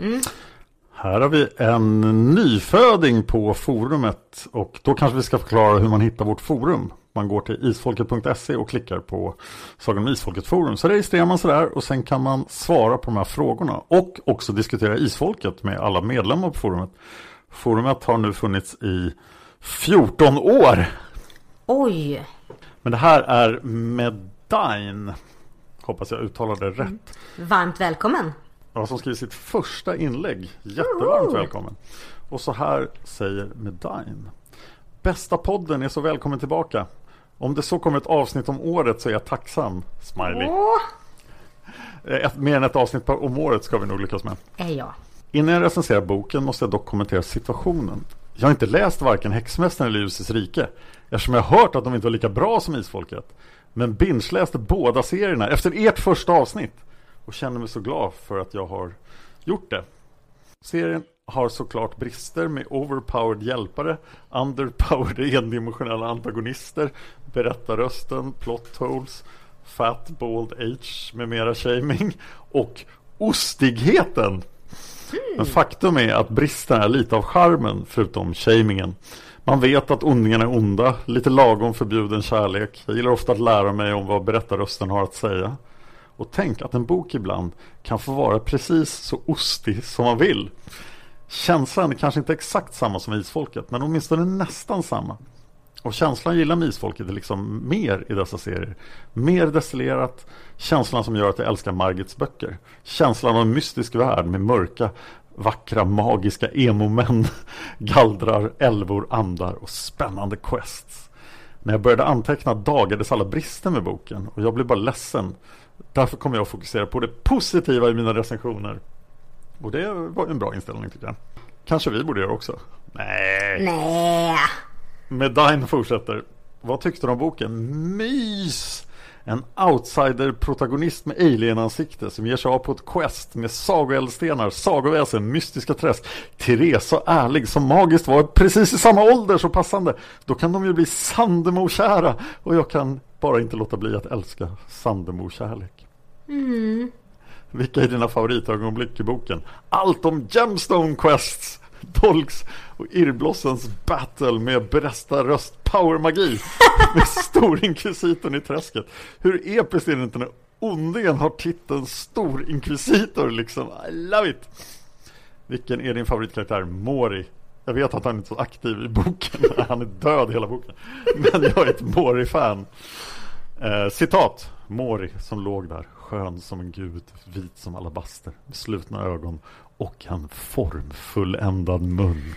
Här har vi en nyföding på forumet, och då kanske vi ska förklara hur man hittar vårt forum. Man går till isfolket.se och klickar på Sagan om Isfolket forum. Så registrerar man sig där och sen kan man svara på de här frågorna och också diskutera Isfolket med alla medlemmar på forumet. Forumet har nu funnits i 14 år. Oj! Men det här är Medine. Hoppas jag uttalade det rätt. Varmt välkommen. Ja, som skriver sitt första inlägg. Jättevarmt välkommen. Och så här säger Medine: bästa podden, är så välkommen tillbaka. Om det så kommer ett avsnitt om året så är jag tacksam. Smiley. Mer än ett avsnitt om året ska vi nog lyckas med. Ja. Innan jag recenserar boken måste jag dock kommentera situationen. Jag har inte läst varken Häxmästaren eller Ljusets rike, eftersom jag har hört att de inte var lika bra som Isfolket. Men binge-läste båda serierna efter ert första avsnitt och känner mig så glad för att jag har gjort det. Serien har såklart brister med overpowered hjälpare, underpowered endimensionella antagonister, berättarrösten, plot holes, fat, bald age med mera shaming och ostigheten. Men faktum är att bristerna är lite av charmen förutom shamingen. Man vet att ondingarna är onda, lite lagom förbjuden kärlek. Jag gillar ofta att lära mig om vad berättarrösten har att säga. Och tänk att en bok ibland kan få vara precis så ostig som man vill. Känslan är kanske inte exakt samma som Isfolket, men åtminstone nästan samma. Och känslan gillar mysfolket är liksom mer i dessa serier. Mer destillerat. Känslan som gör att jag älskar Margits böcker. Känslan av en mystisk värld med mörka, vackra, magiska emo-män, galdrar, älvor, andar och spännande quests. När jag började anteckna dagades alla brister med boken och jag blev bara ledsen. Därför kommer jag att fokusera på det positiva i mina recensioner. Och det var en bra inställning tycker jag. Kanske vi borde göra också. Nej. Medine fortsätter. Vad tyckte du om boken? Mys! En outsider-protagonist med alien-ansikte som ger sig av på ett quest med sagoeldstenar, sagoväsen, mystiska träsk. Therese och ärlig som magiskt var precis i samma ålder, så passande. Då kan de ju bli Sandemo-kära. Och jag kan bara inte låta bli att älska Sandemo-kärlek. Vilka är dina favoritögonblick i boken? Allt om Gemstone Quests, Dolks och Irblossens battle med brästa röst power-magi med Storinkvisitorn i träsket. Hur episkt är det inte när ondingen har titeln Storinkvisitor liksom? I love it! Vilken är din favoritkaraktär? Mori. Jag vet att han inte är så aktiv i boken. Han är död hela boken. Men jag är ett Mori-fan. Citat. Mori som låg där, skön som en gud, vit som alabaster, med slutna ögon och en formfulländad mun.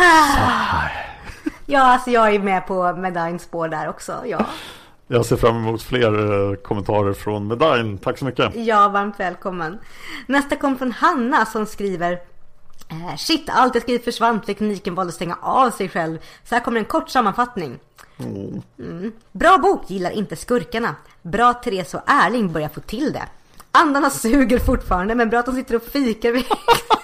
Ja, alltså jag är med på Medines spår där också, ja. Jag ser fram emot fler kommentarer från Medine. Tack så mycket. Ja, varmt välkommen. Nästa kom från Hanna som skriver: shit, allt jag skrivit försvann för tekniken valde att stänga av sig själv. Så här kommer en kort sammanfattning. Bra bok, gillar inte skurkarna. Bra Therese och Erling börjar få till det. Andarna suger fortfarande, men bra att de sitter och fikar vid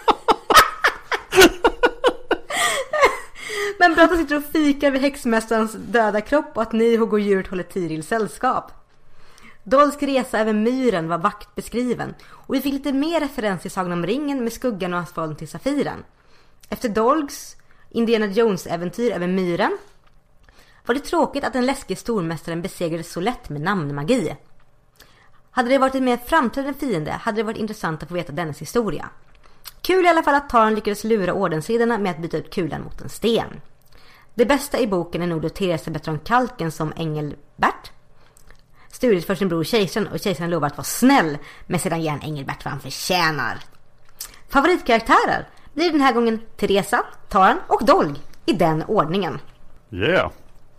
men bra att de sitter och fikar vid häxmästarens döda kropp och att ni, Hugo och djuret håller Tiril sällskap. Dolks resa över myren var vackert beskriven och vi fick lite mer referens i Sagan om ringen med skuggan och hans förhållande till Safiren. Efter Dolks Indiana Jones-äventyr över myren var det tråkigt att den läskige stormästaren besegrades så lätt med namnmagi. Hade det varit en mer framträdande fiende hade det varit intressant att få veta dennes historia. Kul i alla fall att Taran lyckades lura ordensriddarna med att byta ut kulan mot en sten. Det bästa i boken är nog då Therese bättre om Kalken som Engelbert. Studiet för sin bror kejsaren och kejsaren lovar att vara snäll, men sedan ger han Engelbert vad han förtjänar. Favoritkaraktärer blir den här gången Theresa, Taran och Dolg i den ordningen. Yeah.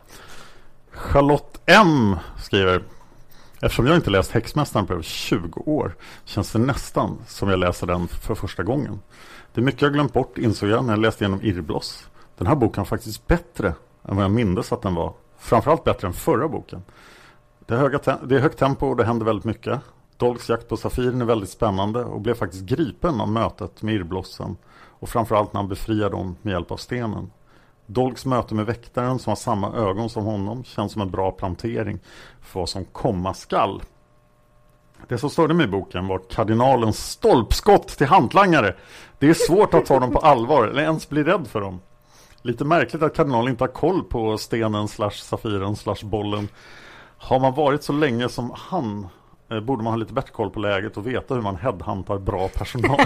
Charlotte M skriver: eftersom jag inte läst Häxmästaren på över 20 år känns det nästan som jag läser den för första gången. Det är mycket jag glömt bort, insåg jag när jag läste igenom Irbloss. Den här boken är faktiskt bättre än vad jag mindes att den var. Framförallt bättre än förra boken. Det är högt tempo och det händer väldigt mycket. Dolks jakt på Safiren är väldigt spännande och blev faktiskt gripen av mötet med Irblossen. Och framförallt när han befriar dem med hjälp av stenen. Dolks möte med väktaren som har samma ögon som honom känns som en bra plantering för vad som komma skall. Det som störde mig i boken var kardinalens stolpskott till hantlangare. Det är svårt att ta dem på allvar eller ens bli rädd för dem. Lite märkligt att kardinalen inte har koll på stenen /safiren /bollen. Har man varit så länge som han borde man ha lite bättre koll på läget och veta hur man headhuntar bra personal.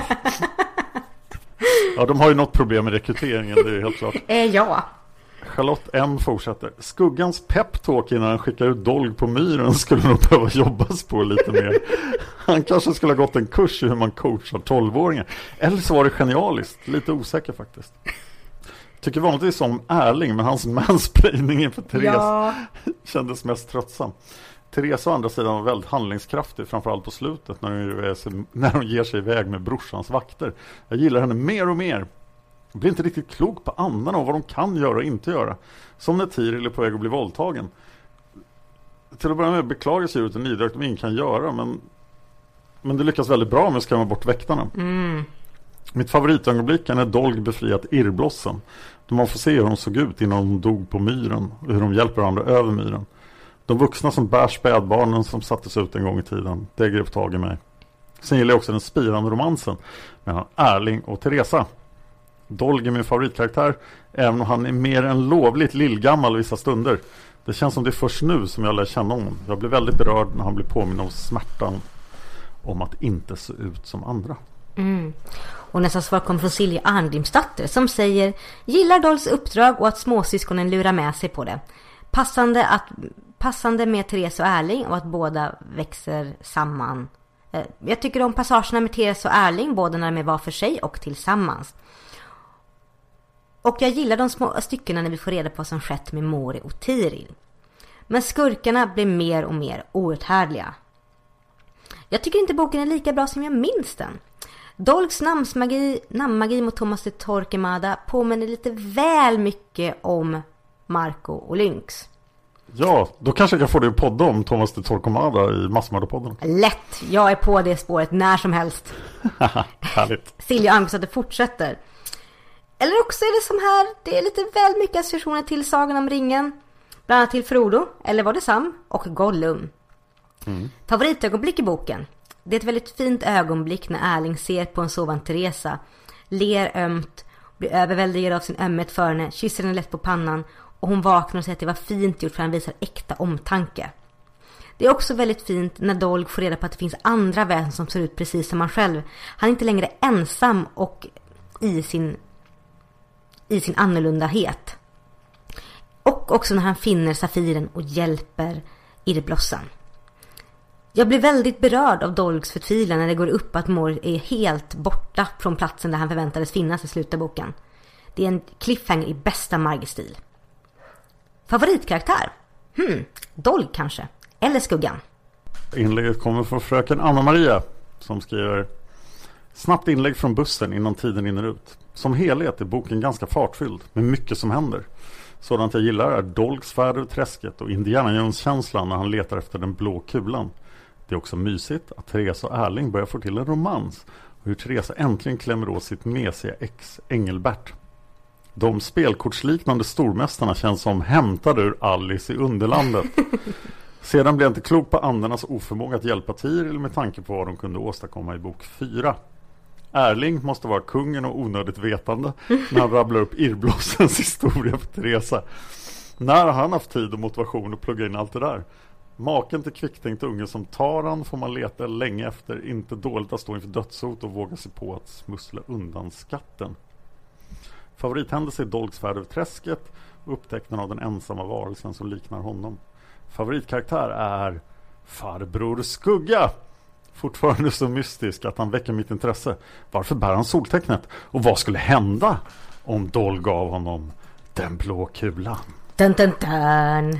Ja, de har ju något problem med rekryteringen, det är helt klart. Ja. Charlotte M fortsätter. Skuggans peptalk innan han skickar ut Dolg på myren skulle nog behöva jobbas på lite mer. Han kanske skulle ha gått en kurs i hur man coachar 12-åringar. Eller så var det genialiskt. Lite osäker faktiskt. Tycker vanligtvis om Erling, men hans mansplaining inför Therese kändes mest tröttsam. Therese å andra sidan var väldigt handlingskraftig, framförallt på slutet när hon ger sig iväg med brorsans vakter. Jag gillar henne mer och mer. Jag blir inte riktigt klok på andarna och vad de kan göra och inte göra. Som när Tiril är på väg att bli våldtagen. Till att börja med beklagas djuret och nidrökt de ingen kan göra, men det lyckas väldigt bra med att skrämma bort väktarna. Mitt favoritögonblick är när Dolg befriat Irblossen. Då man får se hur de såg ut innan de dog på myren och hur de hjälper varandra över myren. De vuxna som bär spädbarnen som sattes ut en gång i tiden, det grep tag i mig. Sen gillar jag också den spirande romansen mellan Erling och Theresa. Dolg är min favoritkaraktär, även om han är mer än lovligt lillgammal vissa stunder. Det känns som det är först nu som jag lär känna honom. Jag blir väldigt berörd när han blir påminn om smärtan om att inte se ut som andra. Och nästa svar kom från Silja Arngrimsdotter som säger: gillar Dolls uppdrag och att småsyskonen lurar med sig på det. Passande med Therese och Erling och att båda växer samman. Jag tycker om passagerna med Therese och Erling, både när de är var för sig och tillsammans. Och jag gillar de små styckena när vi får reda på vad som skett med Mori och Tiril. Men skurkarna blir mer och mer outhärdliga. Jag tycker inte boken är lika bra som jag minns den. Dolks namnmagi mot Thomas de Torquemada påminner lite väl mycket om Marco och Lynx. Ja, då kanske jag kan få det att podda om Thomas de Torquemada i Massmördarpodden. Lätt, jag är på det spåret när som helst. Härligt. Silja Angus att det fortsätter. Eller också är det som här, det är lite väl mycket associationer till Sagan om ringen. Bland annat till Frodo, eller var det Sam, och Gollum. Favoritögonblick i boken. Det är ett väldigt fint ögonblick när Erling ser på en sovande Teresa, ler ömt, blir överväldigad av sin ömhet för henne, kysser henne lätt på pannan och hon vaknar och säger att det var fint gjort för han visar äkta omtanke. Det är också väldigt fint när Dolg får reda på att det finns andra väsen som ser ut precis som han själv. Han är inte längre ensam och i sin annorlundahet. Och också när han finner Safiren och hjälper Irblossan. Jag blir väldigt berörd av Dolgs förtvivlan när det går upp att Mor är helt borta från platsen där han förväntades finnas i slutet av boken. Det är en cliffhanger i bästa Margit-stil. Favoritkaraktär? Dolg kanske. Eller Skuggan. Inlägget kommer från fröken Anna-Maria som skriver: snabbt inlägg från bussen innan tiden hinner ut. Som helhet är boken ganska fartfylld med mycket som händer. Sådant jag gillar är Dolgs färd ur träsket och Indiana Jones-känslan när han letar efter den blå kulan. Det är också mysigt att Therese och Erling börjar få till en romans och hur Therese äntligen klämmer åt sitt mesiga ex Engelbert. De spelkortsliknande stormästarna känns som hämtade ur Alice i Underlandet. Sedan blev jag inte klok på andarnas oförmåga att hjälpa Tiril med tanke på vad de kunde åstadkomma i bok 4. Erling måste vara kungen och onödigt vetande när han rabblar upp Irblossens historia för Teresa. När har han haft tid och motivation att plugga in allt det där? Maken till kvicktänkt unge som Taran får man leta länge efter. Inte dåligt att stå inför dödshot och våga sig på att smussla undan skatten. Favorithändelse är Dolgs färd över träsket och upptäckten av den ensamma varelsen som liknar honom. Favoritkaraktär är farbror Skugga. Fortfarande så mystisk att han väcker mitt intresse. Varför bär han soltecknet? Och vad skulle hända om Dolg gav honom den blå kulan? Dun, dun, dun.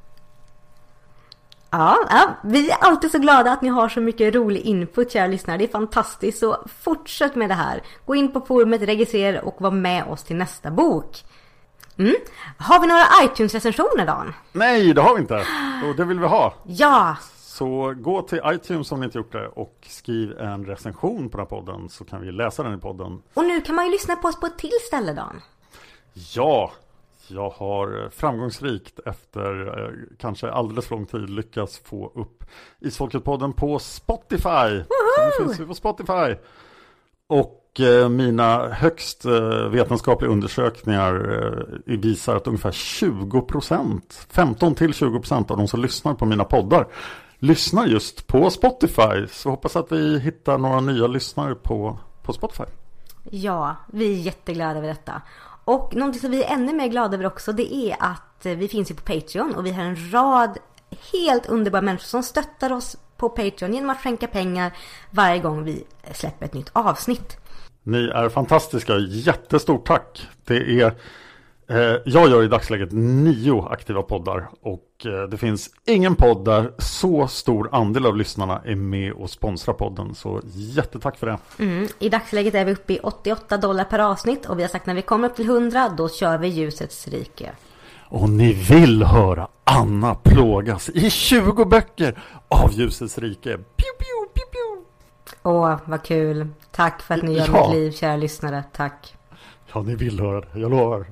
Ja, vi är alltid så glada att ni har så mycket rolig input, kära lyssnare. Det är fantastiskt, så fortsätt med det här. Gå in på forumet, registrera och var med oss till nästa bok. Har vi några iTunes-recensioner, Dan? Nej, det har vi inte. Och det vill vi ha. Ja. Så gå till iTunes om ni inte gjort det och skriv en recension på den här podden så kan vi läsa den i podden. Och nu kan man ju lyssna på oss på ett till ställe, Dan. Ja, jag har framgångsrikt efter kanske alldeles för lång tid lyckats få upp Isfolket-podden på Spotify. Så nu finns vi på Spotify. Och mina högst vetenskapliga undersökningar visar att ungefär 20%, 15-20% av de som lyssnar på mina poddar lyssnar just på Spotify. Så hoppas att vi hittar några nya lyssnare på Spotify. Ja, vi är jätteglada över detta. Och någonting som vi är ännu mer glada över också, det är att vi finns ju på Patreon och vi har en rad helt underbara människor som stöttar oss på Patreon genom att skänka pengar varje gång vi släpper ett nytt avsnitt. Ni är fantastiska, jättestort tack. Det är, jag gör i dagsläget 9 aktiva poddar och det finns ingen podd där så stor andel av lyssnarna är med och sponsrar podden. Så jättetack för det. I dagsläget är vi uppe i $88 per avsnitt och vi har sagt när vi kommer upp till 100 då kör vi Ljusets rike. Och ni vill höra Anna plågas i 20 böcker av Ljusets rike. Pew, pew, pew, pew. Åh, vad kul. Tack för att ni gör mitt liv, kära lyssnare. Tack. Ja, ni vill höra det. Jag lovar.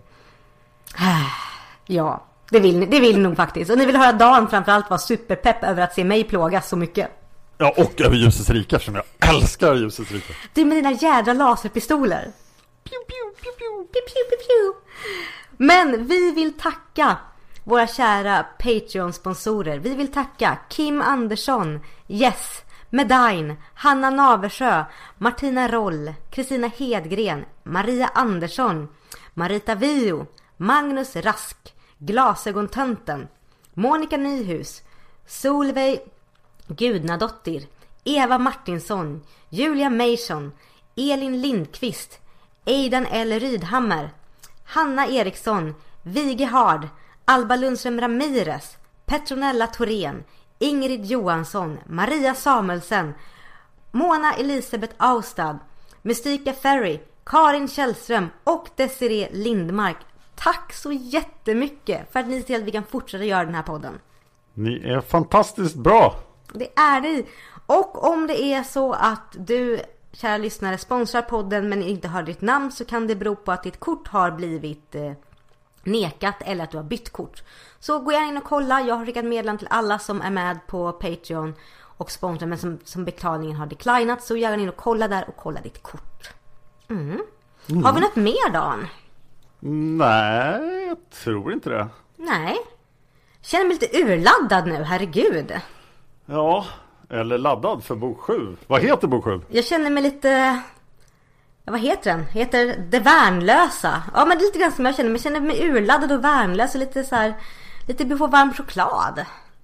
Ja, det vill ni nog faktiskt. Och ni vill höra Dan framförallt vara superpepp över att se mig plågas så mycket. Ja, och över Ljusets rike eftersom jag älskar Ljusets rike. Du med dina jädra laserpistoler. Pew, pew, pew, pew. Pew, pew, pew, pew. Men vi vill tacka våra kära Patreon-sponsorer. Vi vill tacka Kim Andersson, Yes, Medain, Hanna Naversjö, Martina Roll, Kristina Hedgren, Maria Andersson, Marita Vio, Magnus Rask, Glasögontönten, Monica Nyhus, Solveig Gudnadottir, Eva Martinsson, Julia Mason, Elin Lindqvist, Aidan L. Rydhammer, Hanna Eriksson, Vige Hard, Alba Lundström Ramirez, Petronella Thorén, Ingrid Johansson, Maria Samuelsen, Mona Elisabeth Austad, Mystika Ferry, Karin Källström och Desiree Lindmark. Tack så jättemycket för att ni ser att vi kan fortsätta göra den här podden. Ni är fantastiskt bra. Det är ni. Och om det är så att du, kära lyssnare, sponsrar podden men inte har ditt namn, så kan det bero på att ditt kort har blivit nekat eller att du har bytt kort. Så gå gärna in och kolla. Jag har skickat meddelanden till alla som är med på Patreon och sponsrar, men som betalningen har declinat. Så gärna in och kolla där och kolla ditt kort. Har vi något mer, Dan? Nej, jag tror inte det. Nej. Känner mig lite urladdad nu, herregud. Ja, eller laddad för bok 7. Vad heter bok 7? Jag känner mig lite... Vad heter den? Heter Det Värnlösa. Ja, men det är lite grann som jag känner mig. Jag känner mig urladdad och värnlös och lite så här... Lite behov av varm choklad.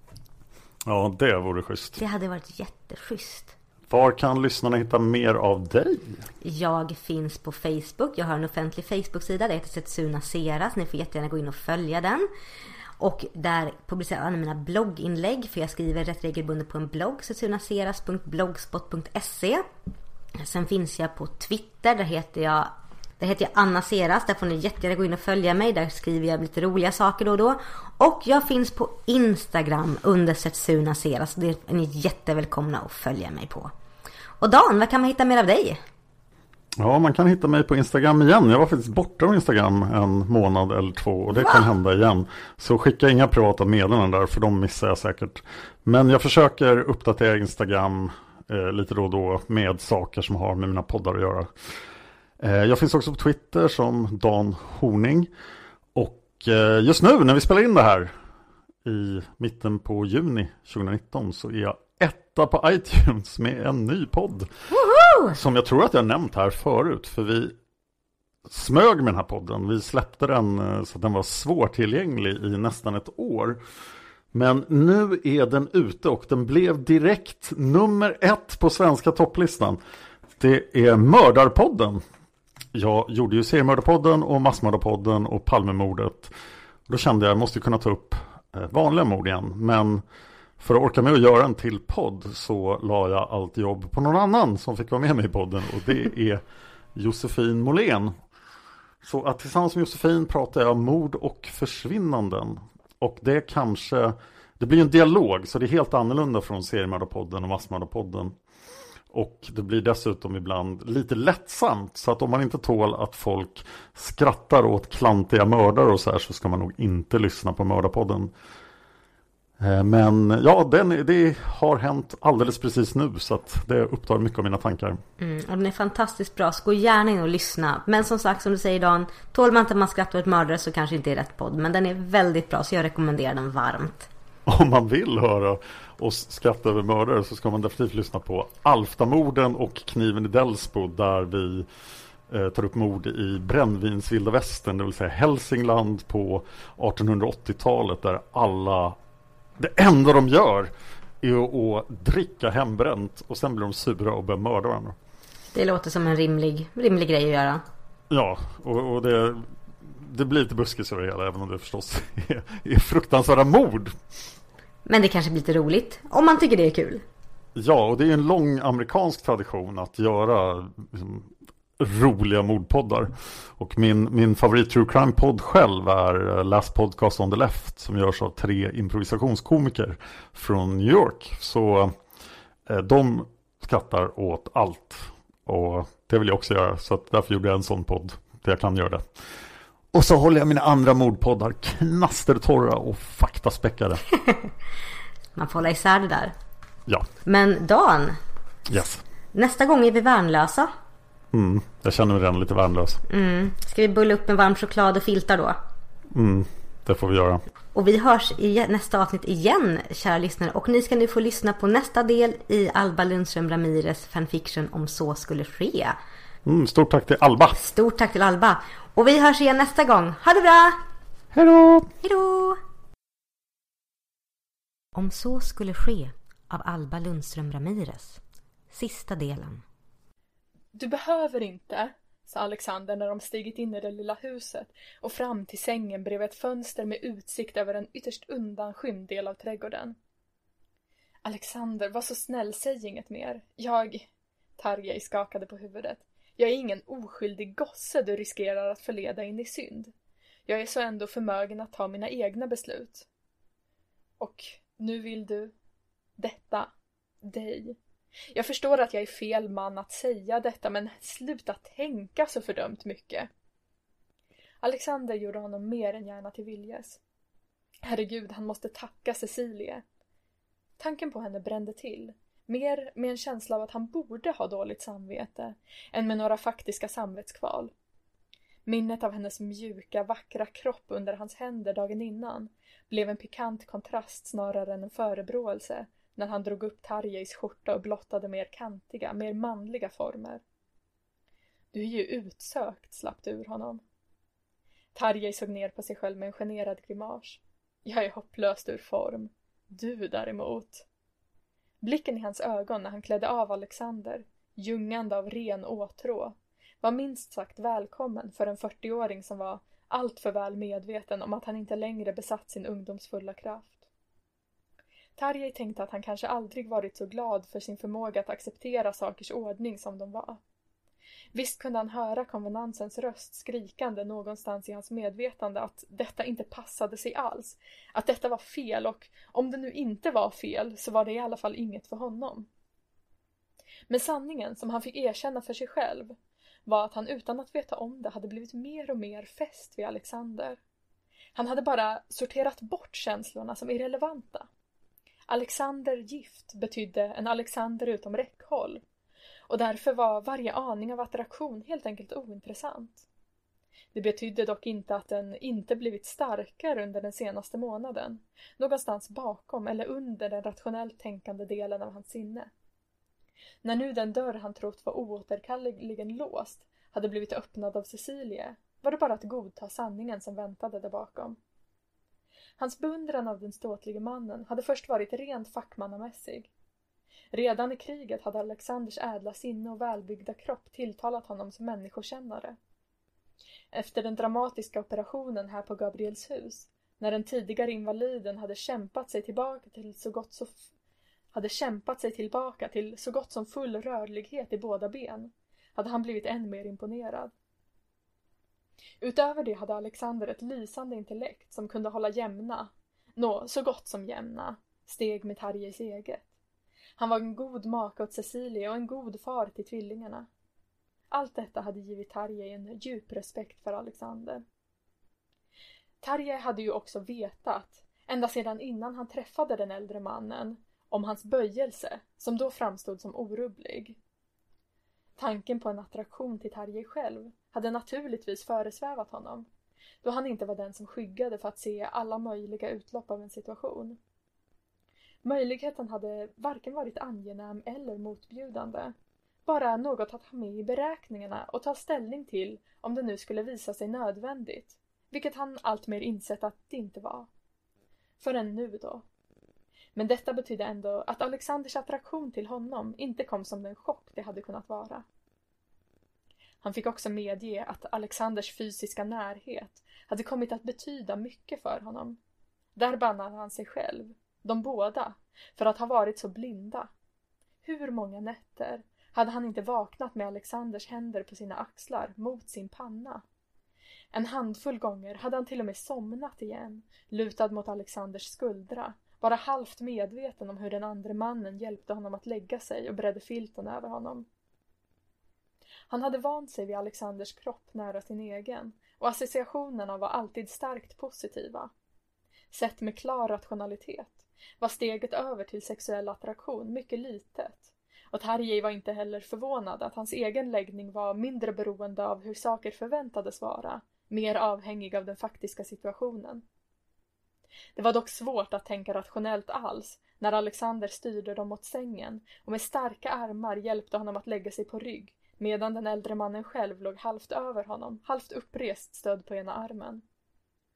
Ja, det vore schysst. Det hade varit jätteschysst. Var kan lyssnarna hitta mer av dig? Jag finns på Facebook. Jag har en offentlig Facebook-sida. Det heter Setsuna Seras. Ni får jättegärna gå in och följa den. Och där publicerar jag mina blogginlägg. För jag skriver rätt regelbundet på en blogg. setsunaseras.blogspot.se. Sen finns jag på Twitter. Där heter jag Anna Seras. Där får ni jättegärna gå in och följa mig. Där skriver jag lite roliga saker då och då. Och jag finns på Instagram under Setsuna Seras. Det är ni jättevälkomna att följa mig på. Och Dan, vad kan man hitta mer av dig? Ja, man kan hitta mig på Instagram igen. Jag var faktiskt borta från Instagram en månad eller 2 och det kan hända igen. Så skicka inga privata meddelanden där, för de missar jag säkert. Men jag försöker uppdatera Instagram lite då och då med saker som har med mina poddar att göra. Jag finns också på Twitter som Dan Horning. Och just nu när vi spelar in det här i mitten på juni 2019 så är jag etta på iTunes med en ny podd. Woho! Som jag tror att jag nämnt här förut, för vi smög med den här podden. Vi släppte den så att den var svårtillgänglig i nästan ett år. Men nu är den ute och den blev direkt nummer 1 på svenska topplistan. Det är Mördarpodden. Jag gjorde ju Seriemördarpodden och Massmördarpodden och Palmemordet. Då kände jag måste kunna ta upp vanliga mord igen. Men för att orka med att göra en till podd så la jag allt jobb på någon annan som fick vara med mig i podden. Och det är Josefin Måhlén. Så att tillsammans med Josefin pratar jag om mord och försvinnanden. Och det blir en dialog, så det är helt annorlunda från Seriemördarpodden och Massmördarpodden. Och det blir dessutom ibland lite lättsamt, så att om man inte tål att folk skrattar åt klantiga mördare och så här, så ska man nog inte lyssna på Mördarpodden. Men ja, det har hänt alldeles precis nu, så att det upptar mycket av mina tankar. Och den är fantastiskt bra, så gå gärna in och lyssna. Men som sagt, som du säger Dan, tål man inte att man skrattar åt mördare så kanske inte är rätt podd. Men den är väldigt bra, så jag rekommenderar den varmt. Om man vill höra oss skratta över mördare så ska man definitivt lyssna på Alftamorden och Kniven i Delsbo, där vi tar upp mord i Brännvins vilda västern, det vill säga Hälsingland på 1880-talet, där det enda de gör är att dricka hembränt och sen blir de sura och börjar mörda varandra. Det låter som en rimlig grej att göra. Ja, och det blir lite buskis över det hela, även om det förstås är fruktansvärda mord. Men det kanske blir lite roligt, om man tycker det är kul. Ja, och det är en lång amerikansk tradition att göra roliga mordpoddar. Och min favorit true crime-podd själv är Last Podcast on the Left, som görs av 3 improvisationskomiker från New York. Så de skrattar åt allt. Och det vill jag också göra, så att därför gjorde jag en sån podd där jag kan göra det. Och så håller jag mina andra mordpoddar knastertorra och faktaspäckade. Man får hålla isär det där. Ja. Men Dan, yes. Nästa gång är vi värnlösa. Jag känner mig redan lite värnlös. Ska vi bulla upp med varm choklad och filtar då? Det får vi göra. Och vi hörs i nästa avsnitt igen, kära lyssnare. Och ni ska nu få lyssna på nästa del i Alba Lundström Ramirez fanfiction Om så skulle ske. Stort tack till Alba. Stort tack till Alba. Och vi hörs igen nästa gång. Ha det bra! Hejdå! Hejdå! Om så skulle ske av Alba Lundström Ramirez. Sista delen. Du behöver inte, sa Alexander när de stigit in i det lilla huset och fram till sängen bredvid ett fönster med utsikt över en ytterst undanskymd del av trädgården. Alexander, var så snäll, säg inget mer. Tarjei skakade på huvudet. Jag är ingen oskyldig gosse du riskerar att förleda in i synd. Jag är så ändå förmögen att ta mina egna beslut. Och nu vill du dig. Jag förstår att jag är fel man att säga detta, men sluta tänka så fördömt mycket. Alexander gjorde honom mer än gärna till viljes. Herregud, han måste tacka Cecilie. Tanken på henne brände till. Mer med en känsla av att han borde ha dåligt samvete än med några faktiska samvetskval. Minnet av hennes mjuka, vackra kropp under hans händer dagen innan blev en pikant kontrast snarare än en förebråelse när han drog upp Tarjeis skjorta och blottade mer kantiga, mer manliga former. Du är ju utsökt, slapp det ur honom. Tarjei såg ner på sig själv med en generad grimas. Jag är hopplöst ur form. Du däremot. Blicken i hans ögon när han klädde av Alexander, ljungande av ren åtrå, var minst sagt välkommen för en 40-åring som var allt för väl medveten om att han inte längre besatt sin ungdomsfulla kraft. Tarjei tänkte att han kanske aldrig varit så glad för sin förmåga att acceptera sakers ordning som de var. Visst kunde han höra konvenansens röst skrikande någonstans i hans medvetande att detta inte passade sig alls, att detta var fel, och om det nu inte var fel så var det i alla fall inget för honom. Men sanningen som han fick erkänna för sig själv var att han utan att veta om det hade blivit mer och mer fäst vid Alexander. Han hade bara sorterat bort känslorna som irrelevanta. Alexander gift betydde en Alexander utom räckhåll, och därför var varje aning av attraktion helt enkelt ointressant. Det betydde dock inte att den inte blivit starkare under den senaste månaden, någonstans bakom eller under den rationellt tänkande delen av hans sinne. När nu den dörr han trott var oåterkalleligen låst hade blivit öppnad av Cecilie, var det bara att godta sanningen som väntade där bakom. Hans beundran av den ståtlige mannen hade först varit rent fackmannamässig. Redan i kriget hade Alexanders ädla sinne och välbyggda kropp tilltalat honom som människokännare. Efter den dramatiska operationen här på Gabrielshus, när den tidigare invaliden hade kämpat sig tillbaka till så gott som full rörlighet i båda ben, hade han blivit än mer imponerad. Utöver det hade Alexander ett lysande intellekt som kunde hålla så gott som jämna, steg med Tarjeis eget. Han var en god make åt Cecilie och en god far till tvillingarna. Allt detta hade givit Tarjei en djup respekt för Alexander. Tarjei hade ju också vetat, ända sedan innan han träffade den äldre mannen, om hans böjelse, som då framstod som orubblig. Tanken på en attraktion till Tarjei själv hade naturligtvis föresvävat honom, då han inte var den som skyggade för att se alla möjliga utlopp av en situation. Möjligheten hade varken varit angenäm eller motbjudande, bara något att ha med i beräkningarna och ta ställning till om det nu skulle visa sig nödvändigt, vilket han alltmer insett att det inte var. Förrän nu då. Men detta betydde ändå att Alexanders attraktion till honom inte kom som den chock det hade kunnat vara. Han fick också medge att Alexanders fysiska närhet hade kommit att betyda mycket för honom. Där bannade han sig själv, de båda, för att ha varit så blinda. Hur många nätter hade han inte vaknat med Alexanders händer på sina axlar mot sin panna? En handfull gånger hade han till och med somnat igen, lutad mot Alexanders skuldra, bara halvt medveten om hur den andra mannen hjälpte honom att lägga sig och bredde filten över honom. Han hade vant sig vid Alexanders kropp nära sin egen, och associationerna var alltid starkt positiva. Sett med klar rationalitet var steget över till sexuell attraktion mycket litet, och Tarjei var inte heller förvånad att hans egen läggning var mindre beroende av hur saker förväntades vara, mer avhängig av den faktiska situationen. Det var dock svårt att tänka rationellt alls när Alexander styrde dem mot sängen och med starka armar hjälpte honom att lägga sig på rygg, medan den äldre mannen själv låg halvt över honom, halvt upprest stödd på ena armen.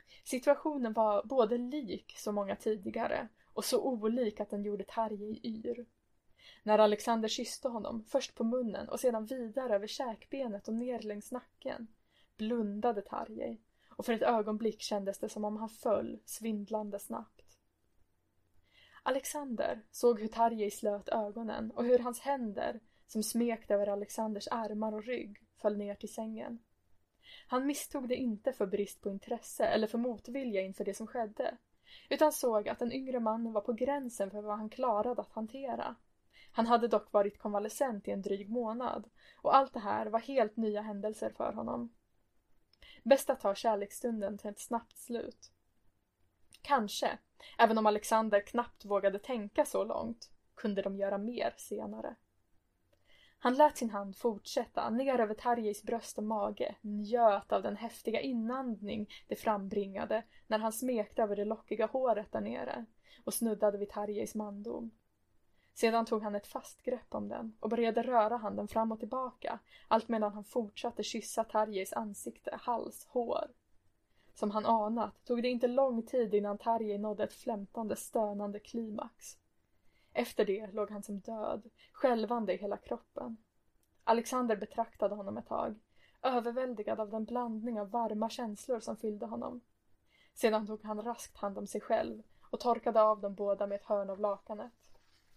Situationen var både lik så många tidigare och så olik att den gjorde Tarjei yr. När Alexander kysste honom, först på munnen och sedan vidare över käkbenet och ner längs nacken, blundade Tarjei och för ett ögonblick kändes det som om han föll svindlande snabbt. Alexander såg hur Tarjei slöt ögonen och hur hans händer, som smekte över Alexanders armar och rygg, föll ner till sängen. Han misstog det inte för brist på intresse eller för motvilja inför det som skedde, utan såg att den yngre mannen var på gränsen för vad han klarade att hantera. Han hade dock varit konvalescent i en dryg månad, och allt det här var helt nya händelser för honom. Bäst att ta kärleksstunden till ett snabbt slut. Kanske, även om Alexander knappt vågade tänka så långt, kunde de göra mer senare. Han lät sin hand fortsätta ner över Tarjeis bröst och mage, njöt av den häftiga inandning det frambringade när han smekte över det lockiga håret där nere och snuddade vid Tarjeis mandom. Sedan tog han ett fast grepp om den och började röra handen fram och tillbaka, allt medan han fortsatte kyssa Tarjeis ansikte, hals, hår. Som han anat tog det inte lång tid innan Tarjei nådde ett flämtande, stönande klimax. Efter det låg han som död, skälvande i hela kroppen. Alexander betraktade honom ett tag, överväldigad av den blandning av varma känslor som fyllde honom. Sedan tog han raskt hand om sig själv och torkade av dem båda med ett hörn av lakanet.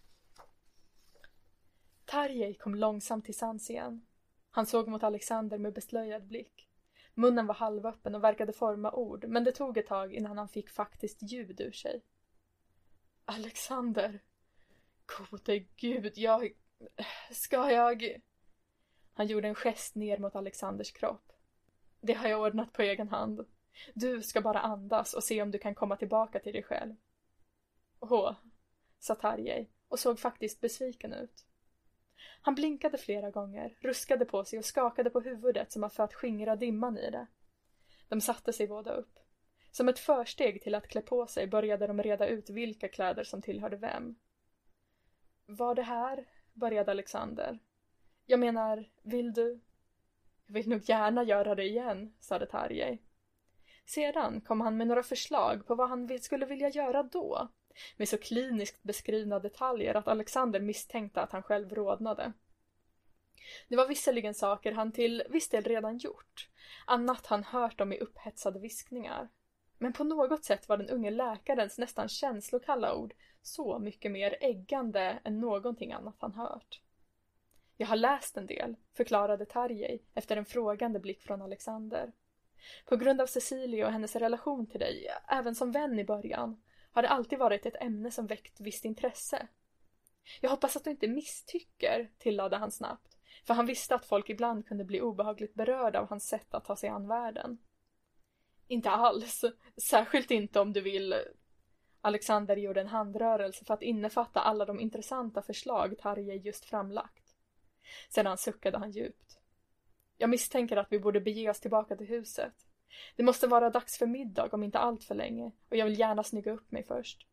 Tarjei kom långsamt till sans igen. Han såg mot Alexander med beslöjad blick. Munnen var halvöppen och verkade forma ord, men det tog ett tag innan han fick faktiskt ljud ur sig. Alexander, gode gud, ska jag... Han gjorde en gest ner mot Alexanders kropp. Det har jag ordnat på egen hand. Du ska bara andas och se om du kan komma tillbaka till dig själv. Sa Tarjei och såg faktiskt besviken ut. Han blinkade flera gånger, ruskade på sig och skakade på huvudet som för att skingra dimman i det. De satte sig båda upp. Som ett försteg till att klä på sig började de reda ut vilka kläder som tillhörde vem. Var det här? Började Alexander. Jag menar, vill du? Jag vill nog gärna göra det igen, sade Tarjei. Sedan kom han med några förslag på vad han skulle vilja göra då, med så kliniskt beskrivna detaljer att Alexander misstänkte att han själv rodnade. Det var visserligen saker han till viss del redan gjort, annat han hört om i upphetsade viskningar. Men på något sätt var den unge läkarens nästan känslokalla ord så mycket mer äggande än någonting annat han hört. Jag har läst en del, förklarade Tarjei efter en frågande blick från Alexander. På grund av Cecilia och hennes relation till dig, även som vän i början, har det alltid varit ett ämne som väckt visst intresse. Jag hoppas att du inte misstycker, tillade han snabbt, för han visste att folk ibland kunde bli obehagligt berörda av hans sätt att ta sig an världen. Inte alls, särskilt inte om du vill... Alexander gjorde en handrörelse för att innefatta alla de intressanta förslag Tarjei just framlagt. Sedan suckade han djupt. Jag misstänker att vi borde bege oss tillbaka till huset. Det måste vara dags för middag om inte allt för länge, och jag vill gärna snygga upp mig först.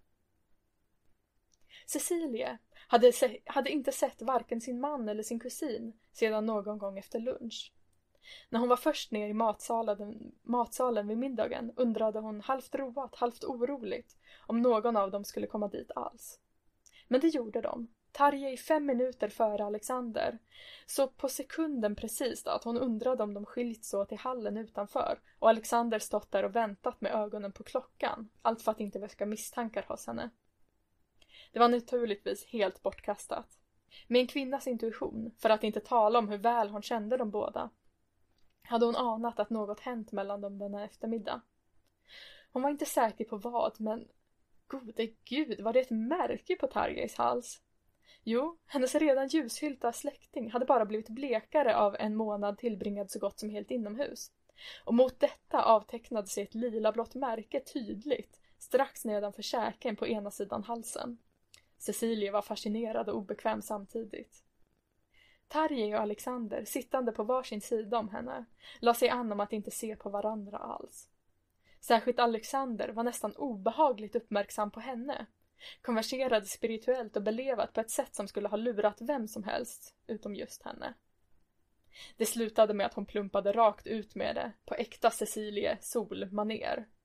Cecilia hade inte sett varken sin man eller sin kusin sedan någon gång efter lunch. När hon var först ner i matsalen vid middagen undrade hon halvt roat, halvt oroligt om någon av dem skulle komma dit alls. Men det gjorde de. Tarjei 5 minuter före Alexander, så på sekunden precis då att hon undrade om de skilts åt i hallen utanför och Alexander stått där och väntat med ögonen på klockan, allt för att inte väcka misstankar hos henne. Det var naturligtvis helt bortkastat. Med en kvinnas intuition, för att inte tala om hur väl hon kände dem båda, hade hon anat att något hänt mellan dem denna eftermiddag. Hon var inte säker på vad, men gode gud, var det ett märke på Tarjeis hals? Jo, hennes redan ljushyllta släkting hade bara blivit blekare av en månad tillbringad så gott som helt inomhus. Och mot detta avtecknade sig ett lilablått märke tydligt, strax nedanför käken på ena sidan halsen. Cecilia var fascinerad och obekväm samtidigt. Tarjei och Alexander, sittande på varsin sida om henne, la sig an om att inte se på varandra alls. Särskilt Alexander var nästan obehagligt uppmärksam på henne, konverserade spirituellt och belevat på ett sätt som skulle ha lurat vem som helst, utom just henne. Det slutade med att hon plumpade rakt ut med det, på äkta Cecilie solmaner,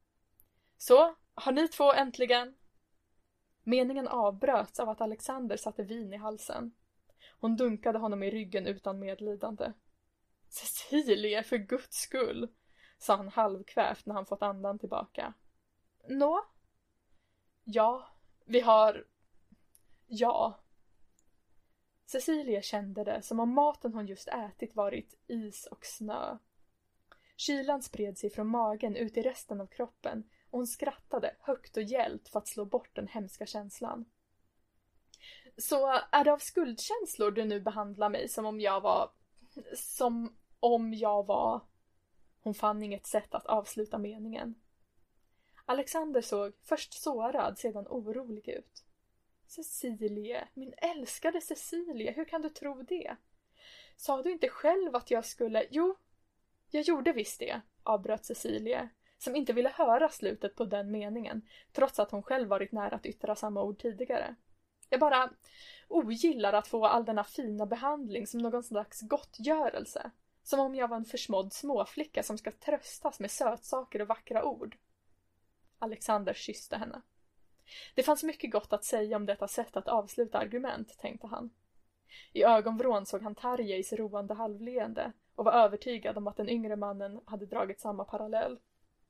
Så, har ni två äntligen? Meningen avbröts av att Alexander satte vin i halsen. Hon dunkade honom i ryggen utan medlidande. Cecilie, för Guds skull, sa han halvkvävt när han fått andan tillbaka. Nå? Ja, vi har... Ja. Cecilie kände det som om maten hon just ätit varit is och snö. Kylan spred sig från magen ut i resten av kroppen och hon skrattade högt och gällt för att slå bort den hemska känslan. Så är det av skuldkänslor du nu behandlar mig som om jag var... Hon fann inget sätt att avsluta meningen. Alexander såg först sårad, sedan orolig ut. Cecilie, min älskade Cecilie, hur kan du tro det? Sa du inte själv att jag skulle... Jo, jag gjorde visst det, avbröt Cecilie, som inte ville höra slutet på den meningen, trots att hon själv varit nära att yttra samma ord tidigare. Jag bara ogillar att få all denna fina behandling som någon slags gottgörelse. Som om jag var en försmådd småflicka som ska tröstas med sötsaker och vackra ord. Alexander kysste henne. Det fanns mycket gott att säga om detta sätt att avsluta argument, tänkte han. I ögonvrån såg han Tarjeis roande halvleende och var övertygad om att den yngre mannen hade dragit samma parallell.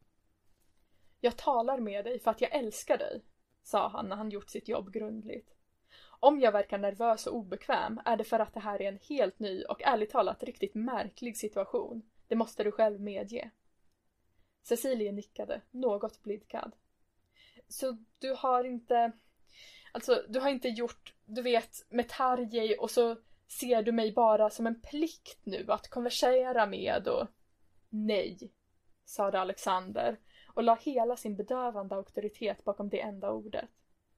Jag talar med dig för att jag älskar dig, sa han när han gjort sitt jobb grundligt. Om jag verkar nervös och obekväm är det för att det här är en helt ny och ärligt talat riktigt märklig situation. Det måste du själv medge. Cecilie nickade, något blidkad. Så du har inte... Alltså, du har inte gjort, du vet, med Tarjei och så ser du mig bara som en plikt nu att konversera med och... Nej, sade Alexander och la hela sin bedövande auktoritet bakom det enda ordet.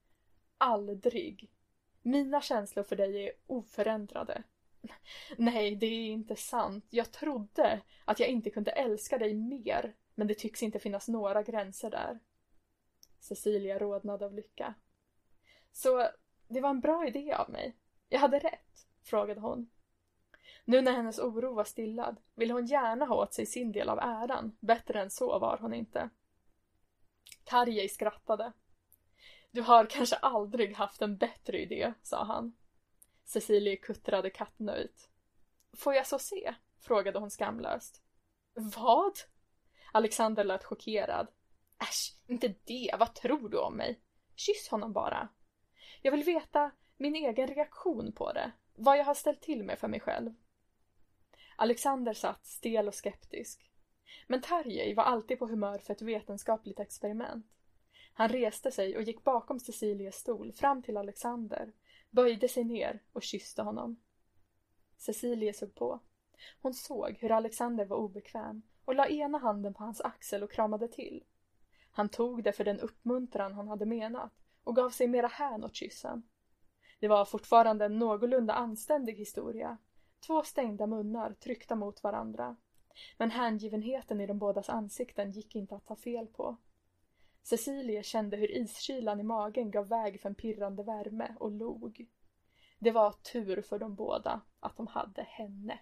Aldrig. Mina känslor för dig är oförändrade. Nej, det är inte sant. Jag trodde att jag inte kunde älska dig mer, men det tycks inte finnas några gränser där. Cecilia rodnade av lycka. Så det var en bra idé av mig. Jag hade rätt, frågade hon. Nu när hennes oro var stillad ville hon gärna ha åt sig sin del av äran. Bättre än så var hon inte. Tarjei skrattade. Du har kanske aldrig haft en bättre idé, sa han. Cecilie kuttrade kattnöjt. Får jag så se? Frågade hon skamlöst. Vad? Alexander lät chockerad. Äsch, inte det. Vad tror du om mig? Kyss honom bara. Jag vill veta min egen reaktion på det. Vad jag har ställt till med för mig själv. Alexander satt stel och skeptisk. Men Tarjei var alltid på humör för ett vetenskapligt experiment. Han reste sig och gick bakom Cecilies stol fram till Alexander, böjde sig ner och kysste honom. Cecilie såg på. Hon såg hur Alexander var obekväm och la ena handen på hans axel och kramade till. Han tog det för den uppmuntran han hade menat och gav sig mera hän åt kyssen. Det var fortfarande en någorlunda anständig historia. 2 stängda munnar tryckta mot varandra. Men hängivenheten i de bådas ansikten gick inte att ta fel på. Cecilie kände hur iskylan i magen gav väg för en pirrande värme och log. Det var tur för de båda att de hade henne.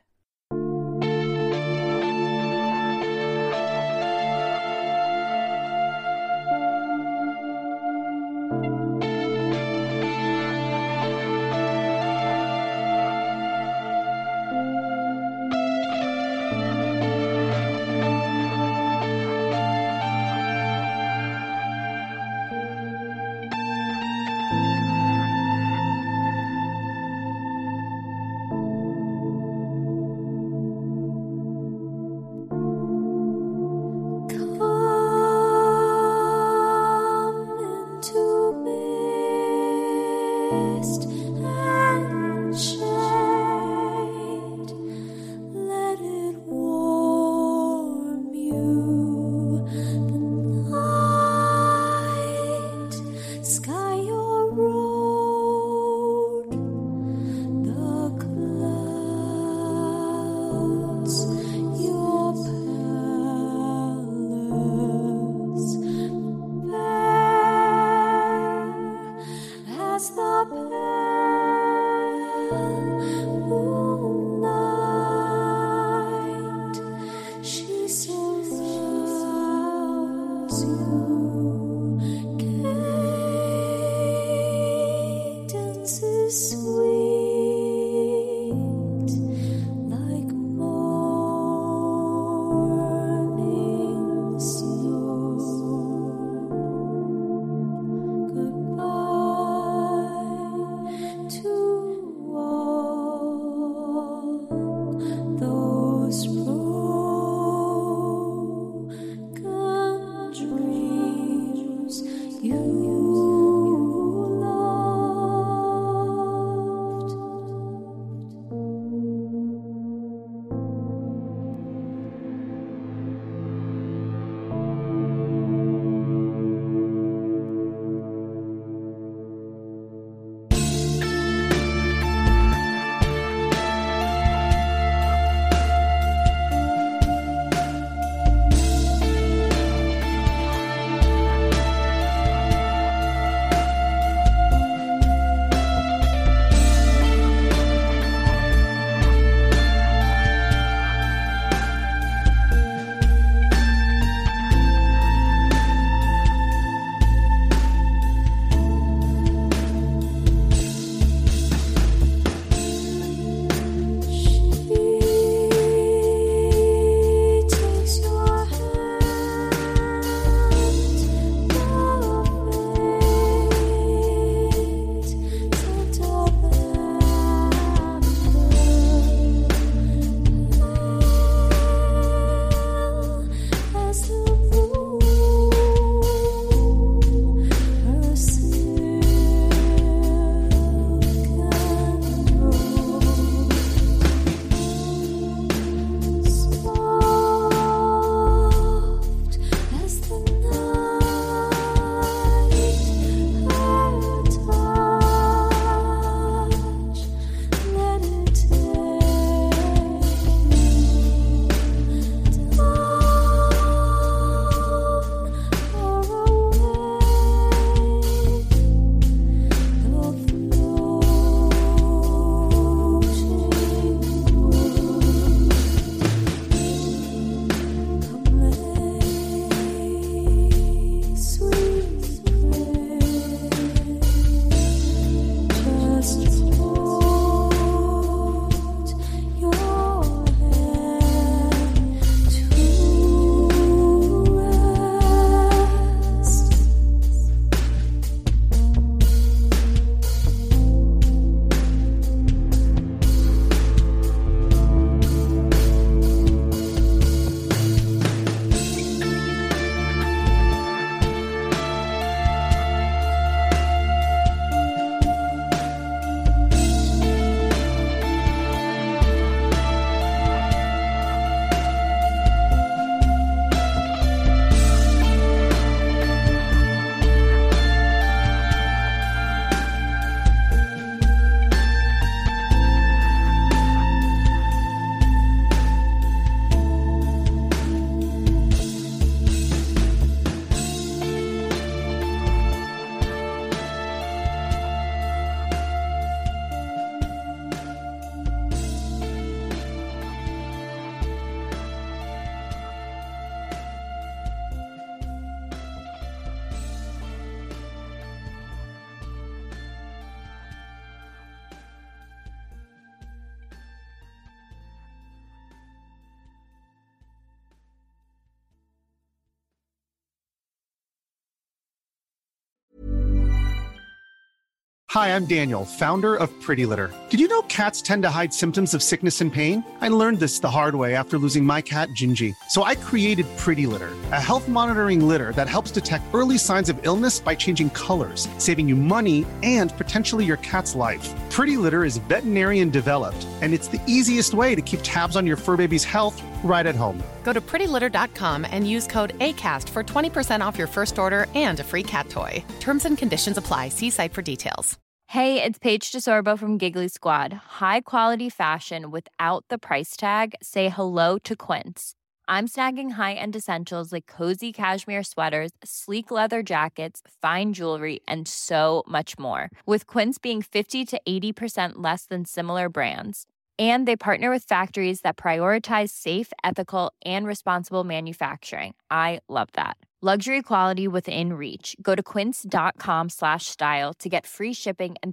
Hi, I'm Daniel, founder of Pretty Litter. Did you know cats tend to hide symptoms of sickness and pain? I learned this the hard way after losing my cat, Gingy. So I created Pretty Litter, a health monitoring litter that helps detect early signs of illness by changing colors, saving you money and potentially your cat's life. Pretty Litter is veterinarian developed, and it's the easiest way to keep tabs on your fur baby's health right at home. Go to prettylitter.com and use code ACAST for 20% off your first order and a free cat toy. Terms and conditions apply. See site for details. Hey, it's Paige DeSorbo from Giggly Squad. High quality fashion without the price tag. Say hello to Quince. I'm snagging high-end essentials like cozy cashmere sweaters, sleek leather jackets, fine jewelry, and so much more. With Quince being 50 to 80% less than similar brands. And they partner with factories that prioritize safe, ethical, and responsible manufacturing. I love that. Luxury quality within reach. Go to quince.com/style to get free shipping and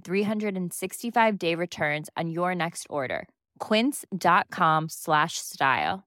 365-day returns on your next order. Quince.com/style.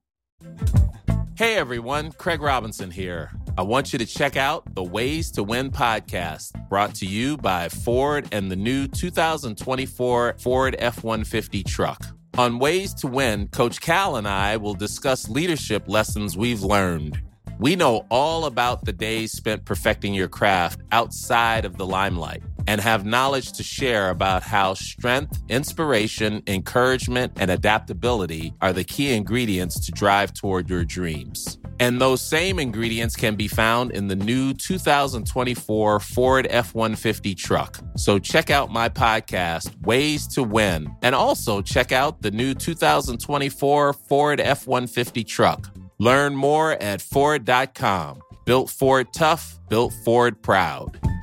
Hey everyone, Craig Robinson here. I want you to check out the Ways to Win podcast, brought to you by Ford and the new 2024 Ford F-150 truck. On Ways to Win, Coach Cal and I will discuss leadership lessons we've learned. We know all about the days spent perfecting your craft outside of the limelight and have knowledge to share about how strength, inspiration, encouragement, and adaptability are the key ingredients to drive toward your dreams. And those same ingredients can be found in the new 2024 Ford F-150 truck. So check out my podcast, Ways to Win, and also check out the new 2024 Ford F-150 truck. Learn more at Ford.com. Built Ford tough, built Ford proud.